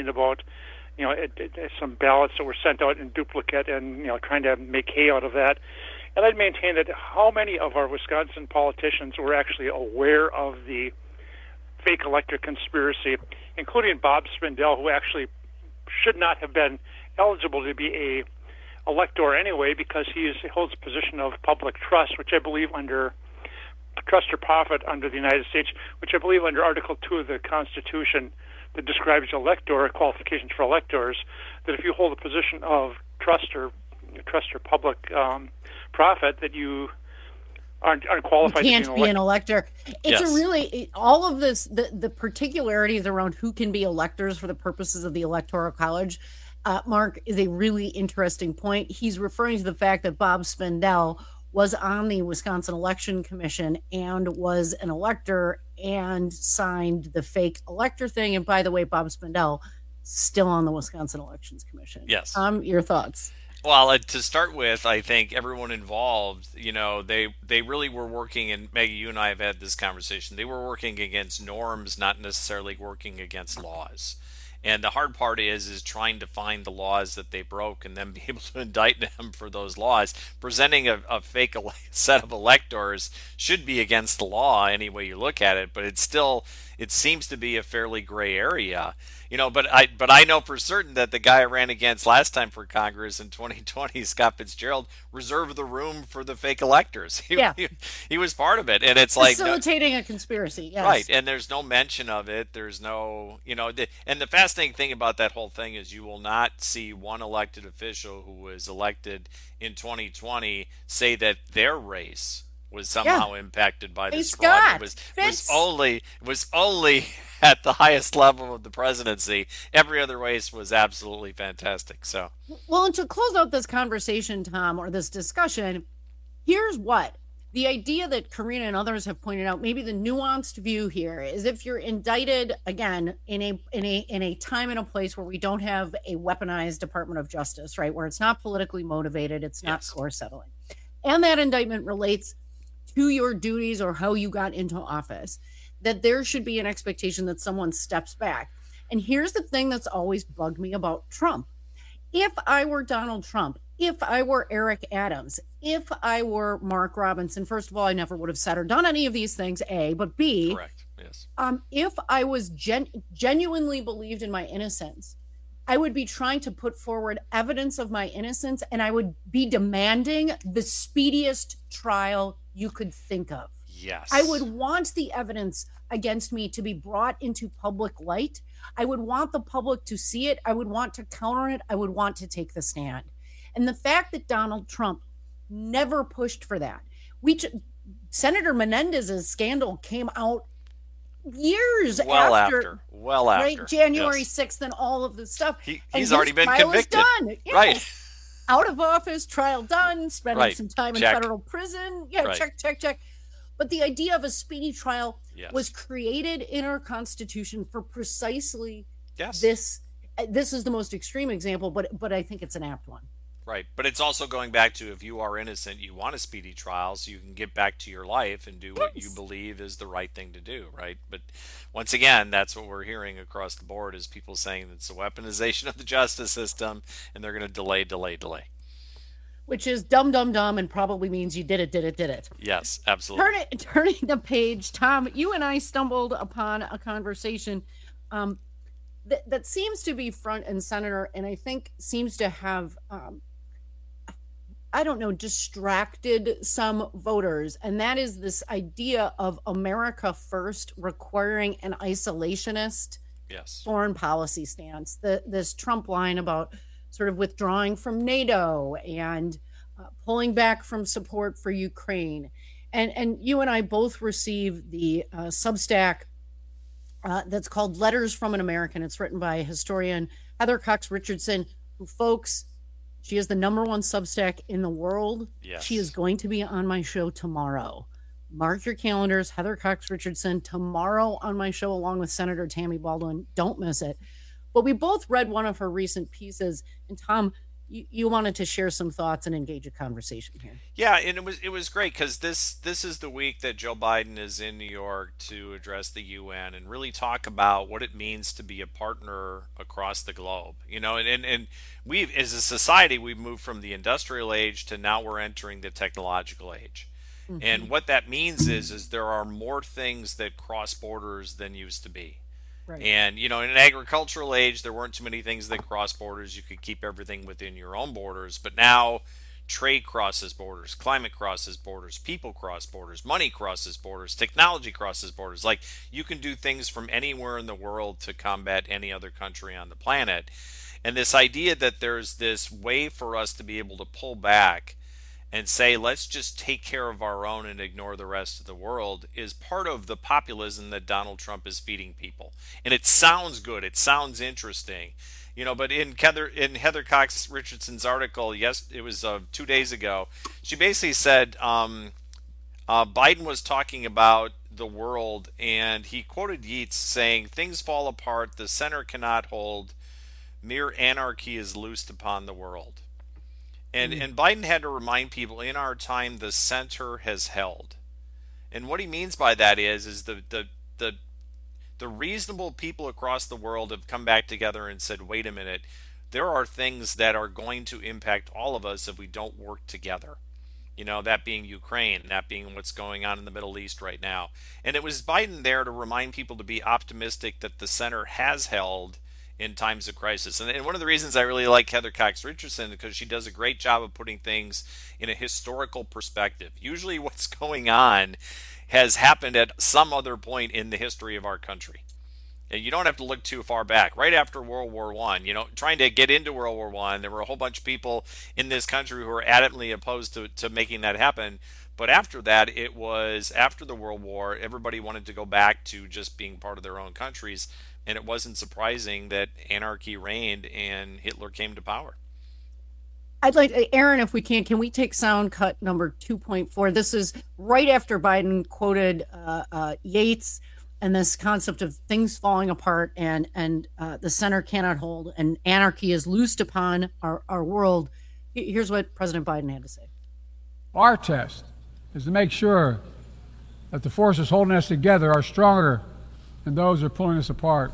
Speaker 9: some ballots that were sent out in duplicate, and trying to make hay out of that. And I'd maintain that how many of our Wisconsin politicians were actually aware of the fake elector conspiracy, including Bob Spindell, who actually should not have been eligible to be a elector anyway, because he holds a position of public trust, which I believe under trust or profit under the United States, which I believe under Article 2 of the Constitution that describes elector qualifications for electors, that if you hold a position of trust or public profit, that you aren't qualified.
Speaker 16: You can't be an elector. It's
Speaker 17: Yes.
Speaker 16: a really all of this the particularities around who can be electors for the purposes of the Electoral College. Mark, is a really interesting point. He's referring to the fact that Bob Spindell was on the Wisconsin Election Commission and was an elector and signed the fake elector thing. And by the way, Bob Spindell still on the Wisconsin Elections Commission.
Speaker 17: Yes.
Speaker 16: Your thoughts?
Speaker 17: Well, to start with, I think everyone involved, they really were working, and Maggie, you and I have had this conversation, they were working against norms, not necessarily working against laws. And the hard part is trying to find the laws that they broke and then be able to indict them for those laws. Presenting a fake set of electors should be against the law any way you look at it, but it seems to be a fairly gray area. But I know for certain that the guy I ran against last time for Congress in 2020, Scott Fitzgerald, reserved the room for the fake electors. He was part of it, and it's like
Speaker 16: facilitating a conspiracy. Yes.
Speaker 17: Right, and there's no mention of it. There's no, and the fascinating thing about that whole thing is you will not see one elected official who was elected in 2020 say that their race was somehow impacted by this fraud. It was only at the highest level of the presidency. Every other race was absolutely fantastic. So,
Speaker 16: well, and to close out this conversation, Tom, or this discussion, here's what the idea that Karina and others have pointed out. Maybe the nuanced view here is if you're indicted again in a time and a place where we don't have a weaponized Department of Justice, right, where it's not politically motivated, it's not score settling, and that indictment relates to your duties or how you got into office, that there should be an expectation that someone steps back. And here's the thing that's always bugged me about Trump. If I were Donald Trump, if I were Eric Adams, if I were Mark Robinson, first of all, I never would have said or done any of these things, A, but B,
Speaker 17: correct, yes.
Speaker 16: If I was genuinely believed in my innocence, I would be trying to put forward evidence of my innocence, and I would be demanding the speediest trial you could think of.
Speaker 17: Yes.
Speaker 16: I would want the evidence against me to be brought into public light. I would want the public to see it. I would want to counter it. I would want to take the stand. And the fact that Donald Trump never pushed for that. Senator Menendez's scandal came out years after. Right, January 6th and all of this stuff.
Speaker 17: He's already been convicted.
Speaker 16: Done. Yes.
Speaker 17: Right.
Speaker 16: Out of office, trial done, spending some time in federal prison. Yeah, check. But the idea of a speedy trial was created in our Constitution for precisely this. This is the most extreme example, but I think it's an apt one.
Speaker 17: Right. But it's also going back to, if you are innocent, you want a speedy trial so you can get back to your life and do what you believe is the right thing to do, right? But once again, that's what we're hearing across the board, is people saying it's a weaponization of the justice system, and they're going to delay.
Speaker 16: Which is dumb, and probably means you did it.
Speaker 17: Yes, absolutely.
Speaker 16: Turning the page, Tom, you and I stumbled upon a conversation that seems to be front and center, and I think seems to have, distracted some voters. And that is this idea of America first requiring an isolationist foreign policy stance. This Trump line about sort of withdrawing from NATO and pulling back from support for Ukraine. And you and I both received the Substack that's called Letters from an American. It's written by historian Heather Cox Richardson, who, folks, she is the #1 Substack in the world.
Speaker 17: Yes.
Speaker 16: She is going to be on my show tomorrow. Mark your calendars. Heather Cox Richardson tomorrow on my show, along with Senator Tammy Baldwin. Don't miss it. But we both read one of her recent pieces. And Tom, you wanted to share some thoughts and engage a conversation here.
Speaker 17: Yeah, and it was great because this is the week that Joe Biden is in New York to address the UN and really talk about what it means to be a partner across the globe. You know, and we've, as a society, we've moved from the industrial age to now we're entering the technological age. Mm-hmm. And what that means is there are more things that cross borders than used to be. Right. And, you know, in an agricultural age, there weren't too many things that cross borders. You could keep everything within your own borders. But now trade crosses borders, climate crosses borders, people cross borders, money crosses borders, technology crosses borders. Like, you can do things from anywhere in the world to combat any other country on the planet. And this idea that there's this way for us to be able to pull back and say, let's just take care of our own and ignore the rest of the world, is part of the populism that Donald Trump is feeding people. And it sounds good. It sounds interesting. You know, but in Heather Cox Richardson's article, yes, it was 2 days ago, she basically said Biden was talking about the world, and he quoted Yeats saying, "Things fall apart, the center cannot hold, mere anarchy is loosed upon the world." And Biden had to remind people, in our time, the center has held. And what he means by that is the reasonable people across the world have come back together and said, wait a minute, there are things that are going to impact all of us if we don't work together. You know, that being Ukraine, that being what's going on in the Middle East right now. And it was Biden there to remind people to be optimistic that the center has held in times of crisis. And one of the reasons I really like Heather Cox Richardson, because she does a great job of putting things in a historical perspective. Usually what's going on has happened at some other point in the history of our country. And you don't have to look too far back. Right after World War I, you know, trying to get into World War I, there were a whole bunch of people in this country who were adamantly opposed to making that happen. But after that, it was after the World War, everybody wanted to go back to just being part of their own countries. And it wasn't surprising that anarchy reigned and Hitler came to power.
Speaker 16: I'd like, Aaron, if we can we take sound cut number 2.4? This is right after Biden quoted Yeats and this concept of things falling apart and the center cannot hold and anarchy is loosed upon our world. Here's what President Biden had to say.
Speaker 11: Our test is to make sure that the forces holding us together are stronger than those who are pulling us apart.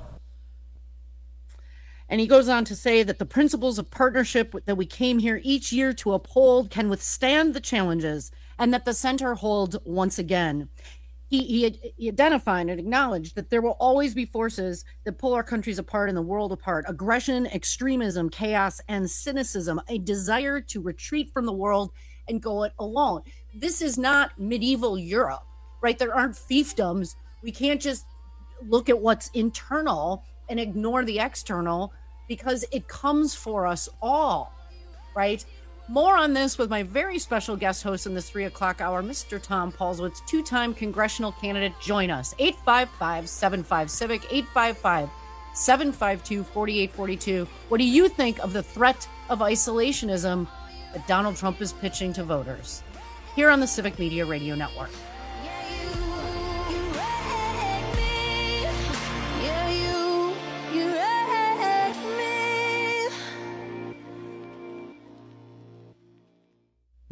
Speaker 16: And he goes on to say that the principles of partnership that we came here each year to uphold can withstand the challenges, and that the center holds once again. He identified and acknowledged that there will always be forces that pull our countries apart and the world apart. Aggression, extremism, chaos, and cynicism, a desire to retreat from the world and go it alone. This is not medieval Europe, right? There aren't fiefdoms. We can't just look at what's internal and ignore the external, because it comes for us all, right? More on this with my very special guest host in this 3 o'clock hour, Mr. Tom Paulswitz, two-time congressional candidate. Join us, 855-75-CIVIC, 855-752-4842. What do you think of the threat of isolationism that Donald Trump is pitching to voters? Here on the Civic Media Radio Network.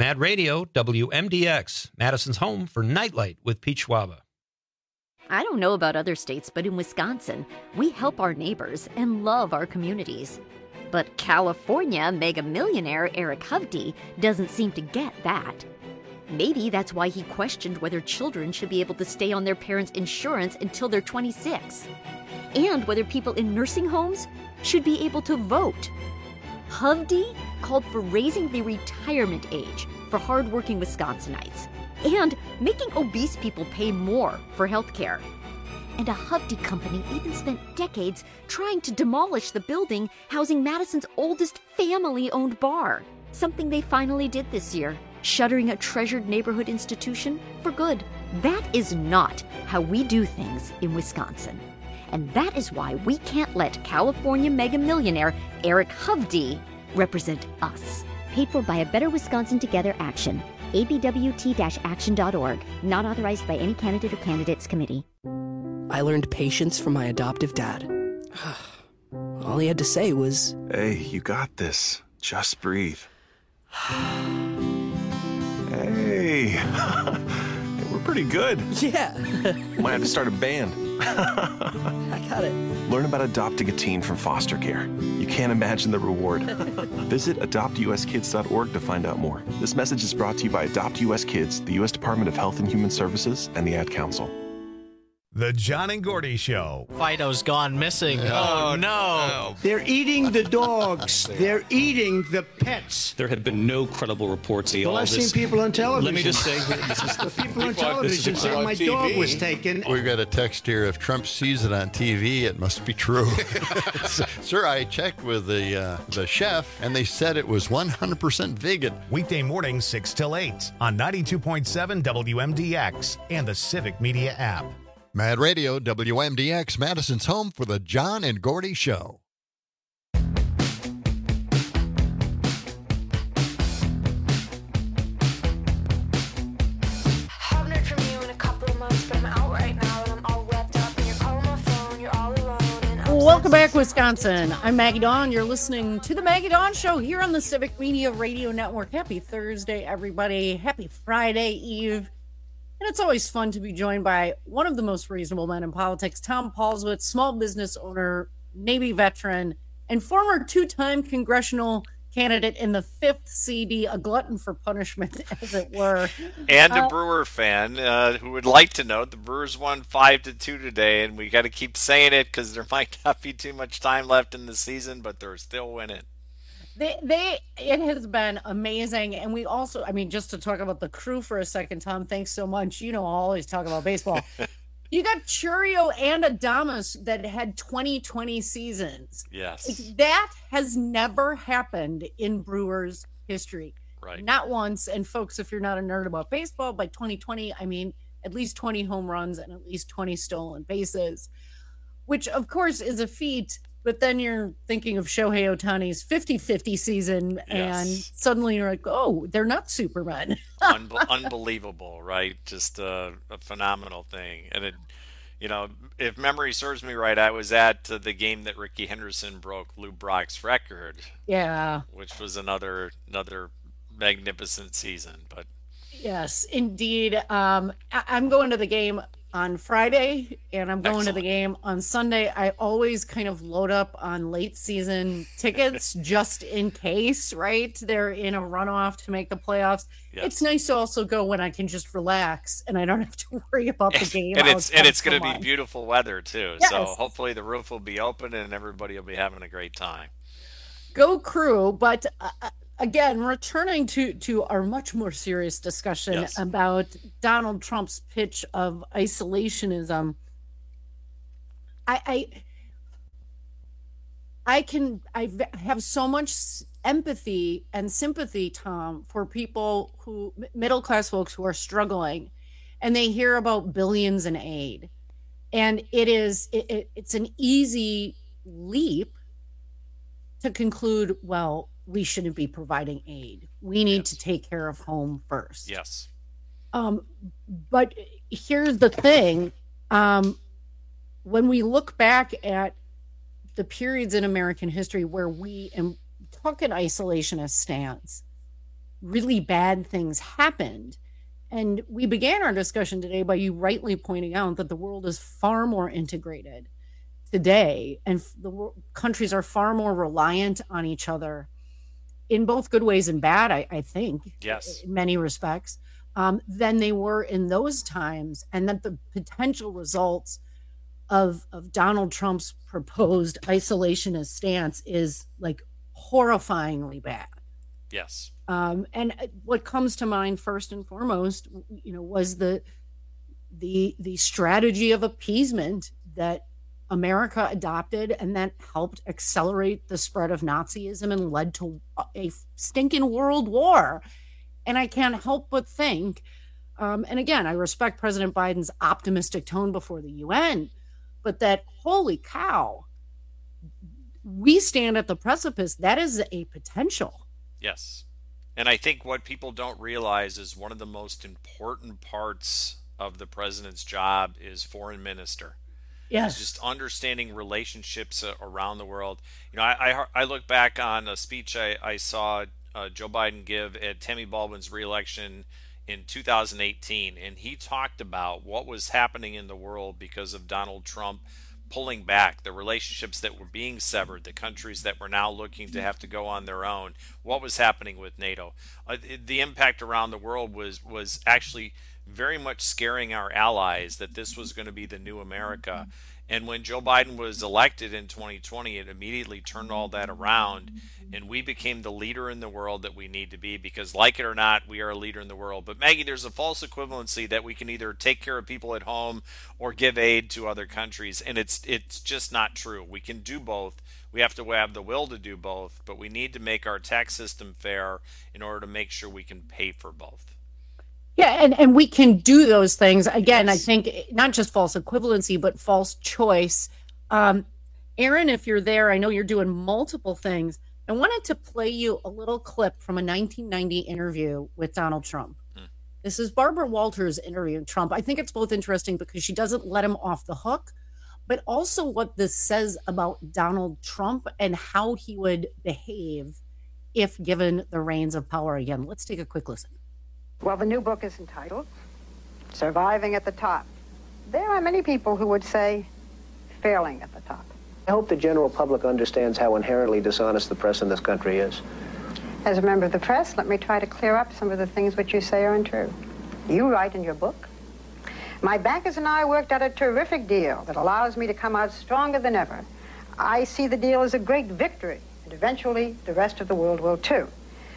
Speaker 13: Mad Radio, WMDX, Madison's home for Nightlight with Pete Schwaba.
Speaker 14: I don't know about other states, but in Wisconsin, we help our neighbors and love our communities. But California mega millionaire Eric Hovde doesn't seem to get that. Maybe that's why he questioned whether children should be able to stay on their parents' insurance until they're 26, and whether people in nursing homes should be able to vote. Hovde called for raising the retirement age for hardworking Wisconsinites and making obese people pay more for health care. And a Hovde company even spent decades trying to demolish the building housing Madison's oldest family-owned bar, something they finally did this year, shuttering a treasured neighborhood institution for good. That is not how we do things in Wisconsin. And that is why we can't let California mega millionaire Eric Hovde represent us.
Speaker 15: Paid for by a Better Wisconsin Together action. abwt-action.org. Not authorized by any candidate or candidates committee.
Speaker 19: I learned patience from my adoptive dad. All he had to say was,
Speaker 20: "Hey, you got this. Just breathe." Hey, we're pretty good.
Speaker 19: Yeah.
Speaker 20: Might have to start a band.
Speaker 19: I got it.
Speaker 20: Learn about adopting a teen from foster care. You can't imagine the reward. Visit adoptuskids.org to find out more. This message is brought to you by Adopt US Kids, the U.S. Department of Health and Human Services, and the Ad Council.
Speaker 1: The John and Gordy Show.
Speaker 21: Fido's gone missing. Oh, no.
Speaker 27: They're eating the dogs. They're eating the pets.
Speaker 28: There have been no credible reports.
Speaker 27: Well, I've seen people on television.
Speaker 28: Let me just say, this is
Speaker 27: the people on television saying my dog was taken.
Speaker 29: We've got a text here. If Trump sees it on TV, it must be true. Sir, I checked with the chef, and they said it was 100% vegan.
Speaker 1: Weekday mornings 6 till 8 on 92.7 WMDX and the Civic Media app.
Speaker 29: Mad Radio, WMDX, Madison's home for the John and Gordy Show.
Speaker 18: Haven't heard from you in a couple of months, but I'm out right now and I'm all wrapped up and you're calling my phone, you're all alone and I'm
Speaker 16: Welcome back, Wisconsin. I'm Maggie Dawn. You're listening to the Maggie Dawn Show here on the Civic Media Radio Network. Happy Thursday, everybody. Happy Friday Eve. And it's always fun to be joined by one of the most reasonable men in politics, Tom Paulswitz, small business owner, Navy veteran, and former two-time congressional candidate in the 5th CD, a glutton for punishment, as it were.
Speaker 17: And a Brewer fan who would like to note the Brewers won 5-2 today, and we got to keep saying it because there might not be too much time left in the season, but they're still winning.
Speaker 16: It has been amazing. And we also, I mean, just to talk about the crew for a second, Tom, thanks so much. You know, I'll always talk about baseball. You got Churio and Adames that had 2020 seasons.
Speaker 17: Yes.
Speaker 16: Like, that has never happened in Brewers history.
Speaker 17: Right.
Speaker 16: Not once. And folks, if you're not a nerd about baseball, by 2020, I mean, at least 20 home runs and at least 20 stolen bases, which of course is a feat. But then you're thinking of Shohei Ohtani's 50-50 season, and suddenly you're like, oh, they're not Supermen.
Speaker 17: Unbelievable, right? Just a phenomenal thing. And, if memory serves me right, I was at the game that Ricky Henderson broke Lou Brock's record.
Speaker 16: Yeah.
Speaker 17: Which was another magnificent season. But
Speaker 16: yes, indeed. I'm going to the game on Friday, and I'm going to the game on Sunday. I always kind of load up on late season tickets just in case, right? They're in a runoff to make the playoffs. Yes. It's nice to also go when I can just relax and I don't have to worry about the game.
Speaker 17: And it's going to be beautiful weather too.
Speaker 16: Yes.
Speaker 17: So hopefully the roof will be open and everybody will be having a great time.
Speaker 16: Go Crew, but again, returning to our much more serious discussion about Donald Trump's pitch of isolationism, I have so much empathy and sympathy, Tom, for people middle class folks who are struggling, and they hear about billions in aid, and it's an easy leap to conclude, well, we shouldn't be providing aid. We need to take care of home first.
Speaker 17: Yes.
Speaker 16: But here's the thing. When we look back at the periods in American history where we took an isolationist stance, really bad things happened. And we began our discussion today by you rightly pointing out that the world is far more integrated today, and the countries are far more reliant on each other in both good ways and bad, I think,
Speaker 17: yes,
Speaker 16: in many respects, than they were in those times, and that the potential results of Donald Trump's proposed isolationist stance is like horrifyingly bad.
Speaker 17: Yes.
Speaker 16: And what comes to mind first and foremost, was the strategy of appeasement that America adopted, and that helped accelerate the spread of Nazism and led to a stinking world war. And I can't help but think, and again, I respect President Biden's optimistic tone before the UN, but that, holy cow, we stand at the precipice. That is a potential.
Speaker 17: Yes. And I think what people don't realize is one of the most important parts of the president's job is foreign minister.
Speaker 16: Yes.
Speaker 17: It's just understanding relationships around the world. I look back on a speech I saw Joe Biden give at Tammy Baldwin's reelection in 2018, and he talked about what was happening in the world because of Donald Trump pulling back, the relationships that were being severed, the countries that were now looking to have to go on their own, what was happening with NATO. The impact around the world was actually very much scaring our allies that this was going to be the new America. And when Joe Biden was elected in 2020, it immediately turned all that around, and we became the leader in the world that we need to be, because like it or not, we are a leader in the world. But Maggie, there's a false equivalency that we can either take care of people at home or give aid to other countries, and it's just not true. We can do both. We have to have the will to do both, but we need to make our tax system fair in order to make sure we can pay for both.
Speaker 16: Yeah, and we can do those things. Again, yes. I think not just false equivalency, but false choice. Aaron, if you're there, I know you're doing multiple things. I wanted to play you a little clip from a 1990 interview with Donald Trump. This is Barbara Walters interviewing Trump. I think it's both interesting because she doesn't let him off the hook, but also what this says about Donald Trump and how he would behave if given the reins of power again. Let's take a quick listen.
Speaker 2: Well, the new book is entitled Surviving at the Top. There are many people who would say failing at the top.
Speaker 3: I hope the general public understands how inherently dishonest the press in this country is.
Speaker 2: As a member of the press, let me try to clear up some of the things which you say are untrue. You write in your book, my bankers and I worked out a terrific deal that allows me to come out stronger than ever. I see the deal as a great victory, and eventually the rest of the world will too.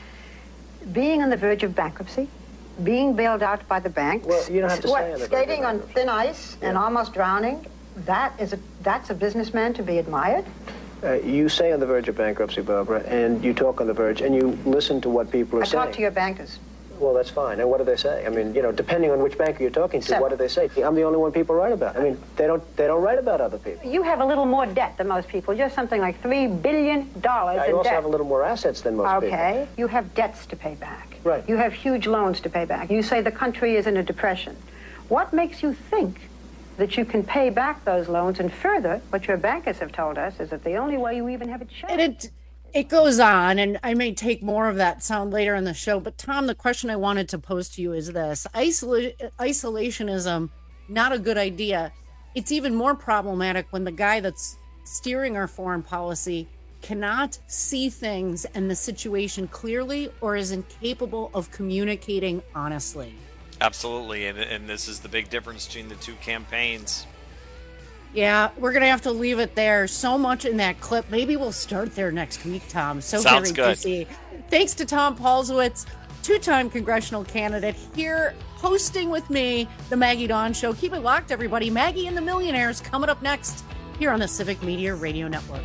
Speaker 2: Being on the verge of bankruptcy, being bailed out by the banks,
Speaker 3: well, you don't have to say on the
Speaker 2: skating on thin ice and almost drowning, that's a businessman to be admired.
Speaker 3: You say on the verge of bankruptcy, Barbara, and you talk on the verge, and you listen to what people are saying.
Speaker 2: I talk to your bankers.
Speaker 3: Well, that's fine. And what do they say? I mean, depending on which banker you're talking to, what do they say? I'm the only one people write about. I mean, they don't write about other people.
Speaker 2: You have a little more debt than most people. Just something like $3 billion in debt.
Speaker 3: You also have a little more assets than most people.
Speaker 2: Okay. You have debts to pay back.
Speaker 3: Right.
Speaker 2: You have huge loans to pay back. You say the country is in a depression. What makes you think that you can pay back those loans? And further, what your bankers have told us is that the only way you even have a chance.
Speaker 16: And it goes on, and I may take more of that sound later in the show. But Tom, the question I wanted to pose to you is this: isolationism, not a good idea. It's even more problematic when the guy that's steering our foreign policy cannot see things and the situation clearly, or is incapable of communicating honestly.
Speaker 17: Absolutely, and this is the big difference between the two campaigns.
Speaker 16: Yeah, we're going to have to leave it there. So much in that clip. Maybe we'll start there next week, Tom. So
Speaker 17: Sounds
Speaker 16: very
Speaker 17: good.
Speaker 16: busy. Thanks to Tom Paulsowitz, two-time congressional candidate, here hosting with me the Maggie Dawn Show. Keep it locked, everybody. Maggie and the Millionaires coming up next here on the Civic Media Radio Network.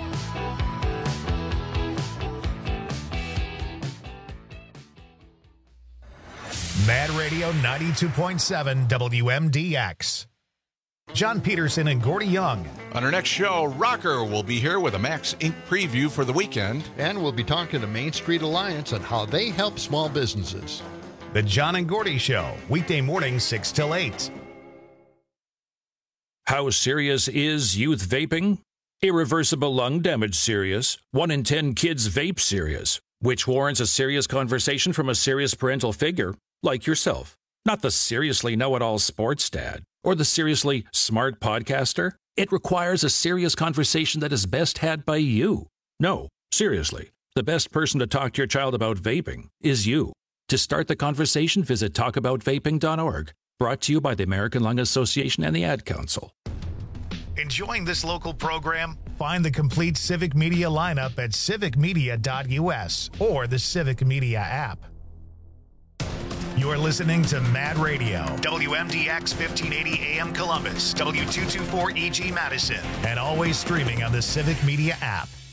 Speaker 1: Mad Radio 92.7 WMDX. John Peterson and Gordy Young.
Speaker 5: On our next show, Rocker will be here with a Max Inc. preview for the weekend.
Speaker 29: And we'll be talking to Main Street Alliance on how they help small businesses.
Speaker 1: The John and Gordy Show, weekday mornings 6 till 8.
Speaker 6: How serious is youth vaping? Irreversible lung damage serious. 1 in 10 kids vape serious. which warrants a serious conversation from a serious parental figure like yourself. Not the seriously know-it-all sports dad or the seriously smart podcaster. It requires a serious conversation that is best had by you. No, seriously, the best person to talk to your child about vaping is you. To start the conversation, visit talkaboutvaping.org. Brought to you by the American Lung Association and the Ad Council.
Speaker 1: Enjoying this local program? Find the complete Civic Media lineup at civicmedia.us or the Civic Media app. You're listening to Mad Radio, WMDX 1580 AM Columbus, W224 EG Madison, and always streaming on the Civic Media app.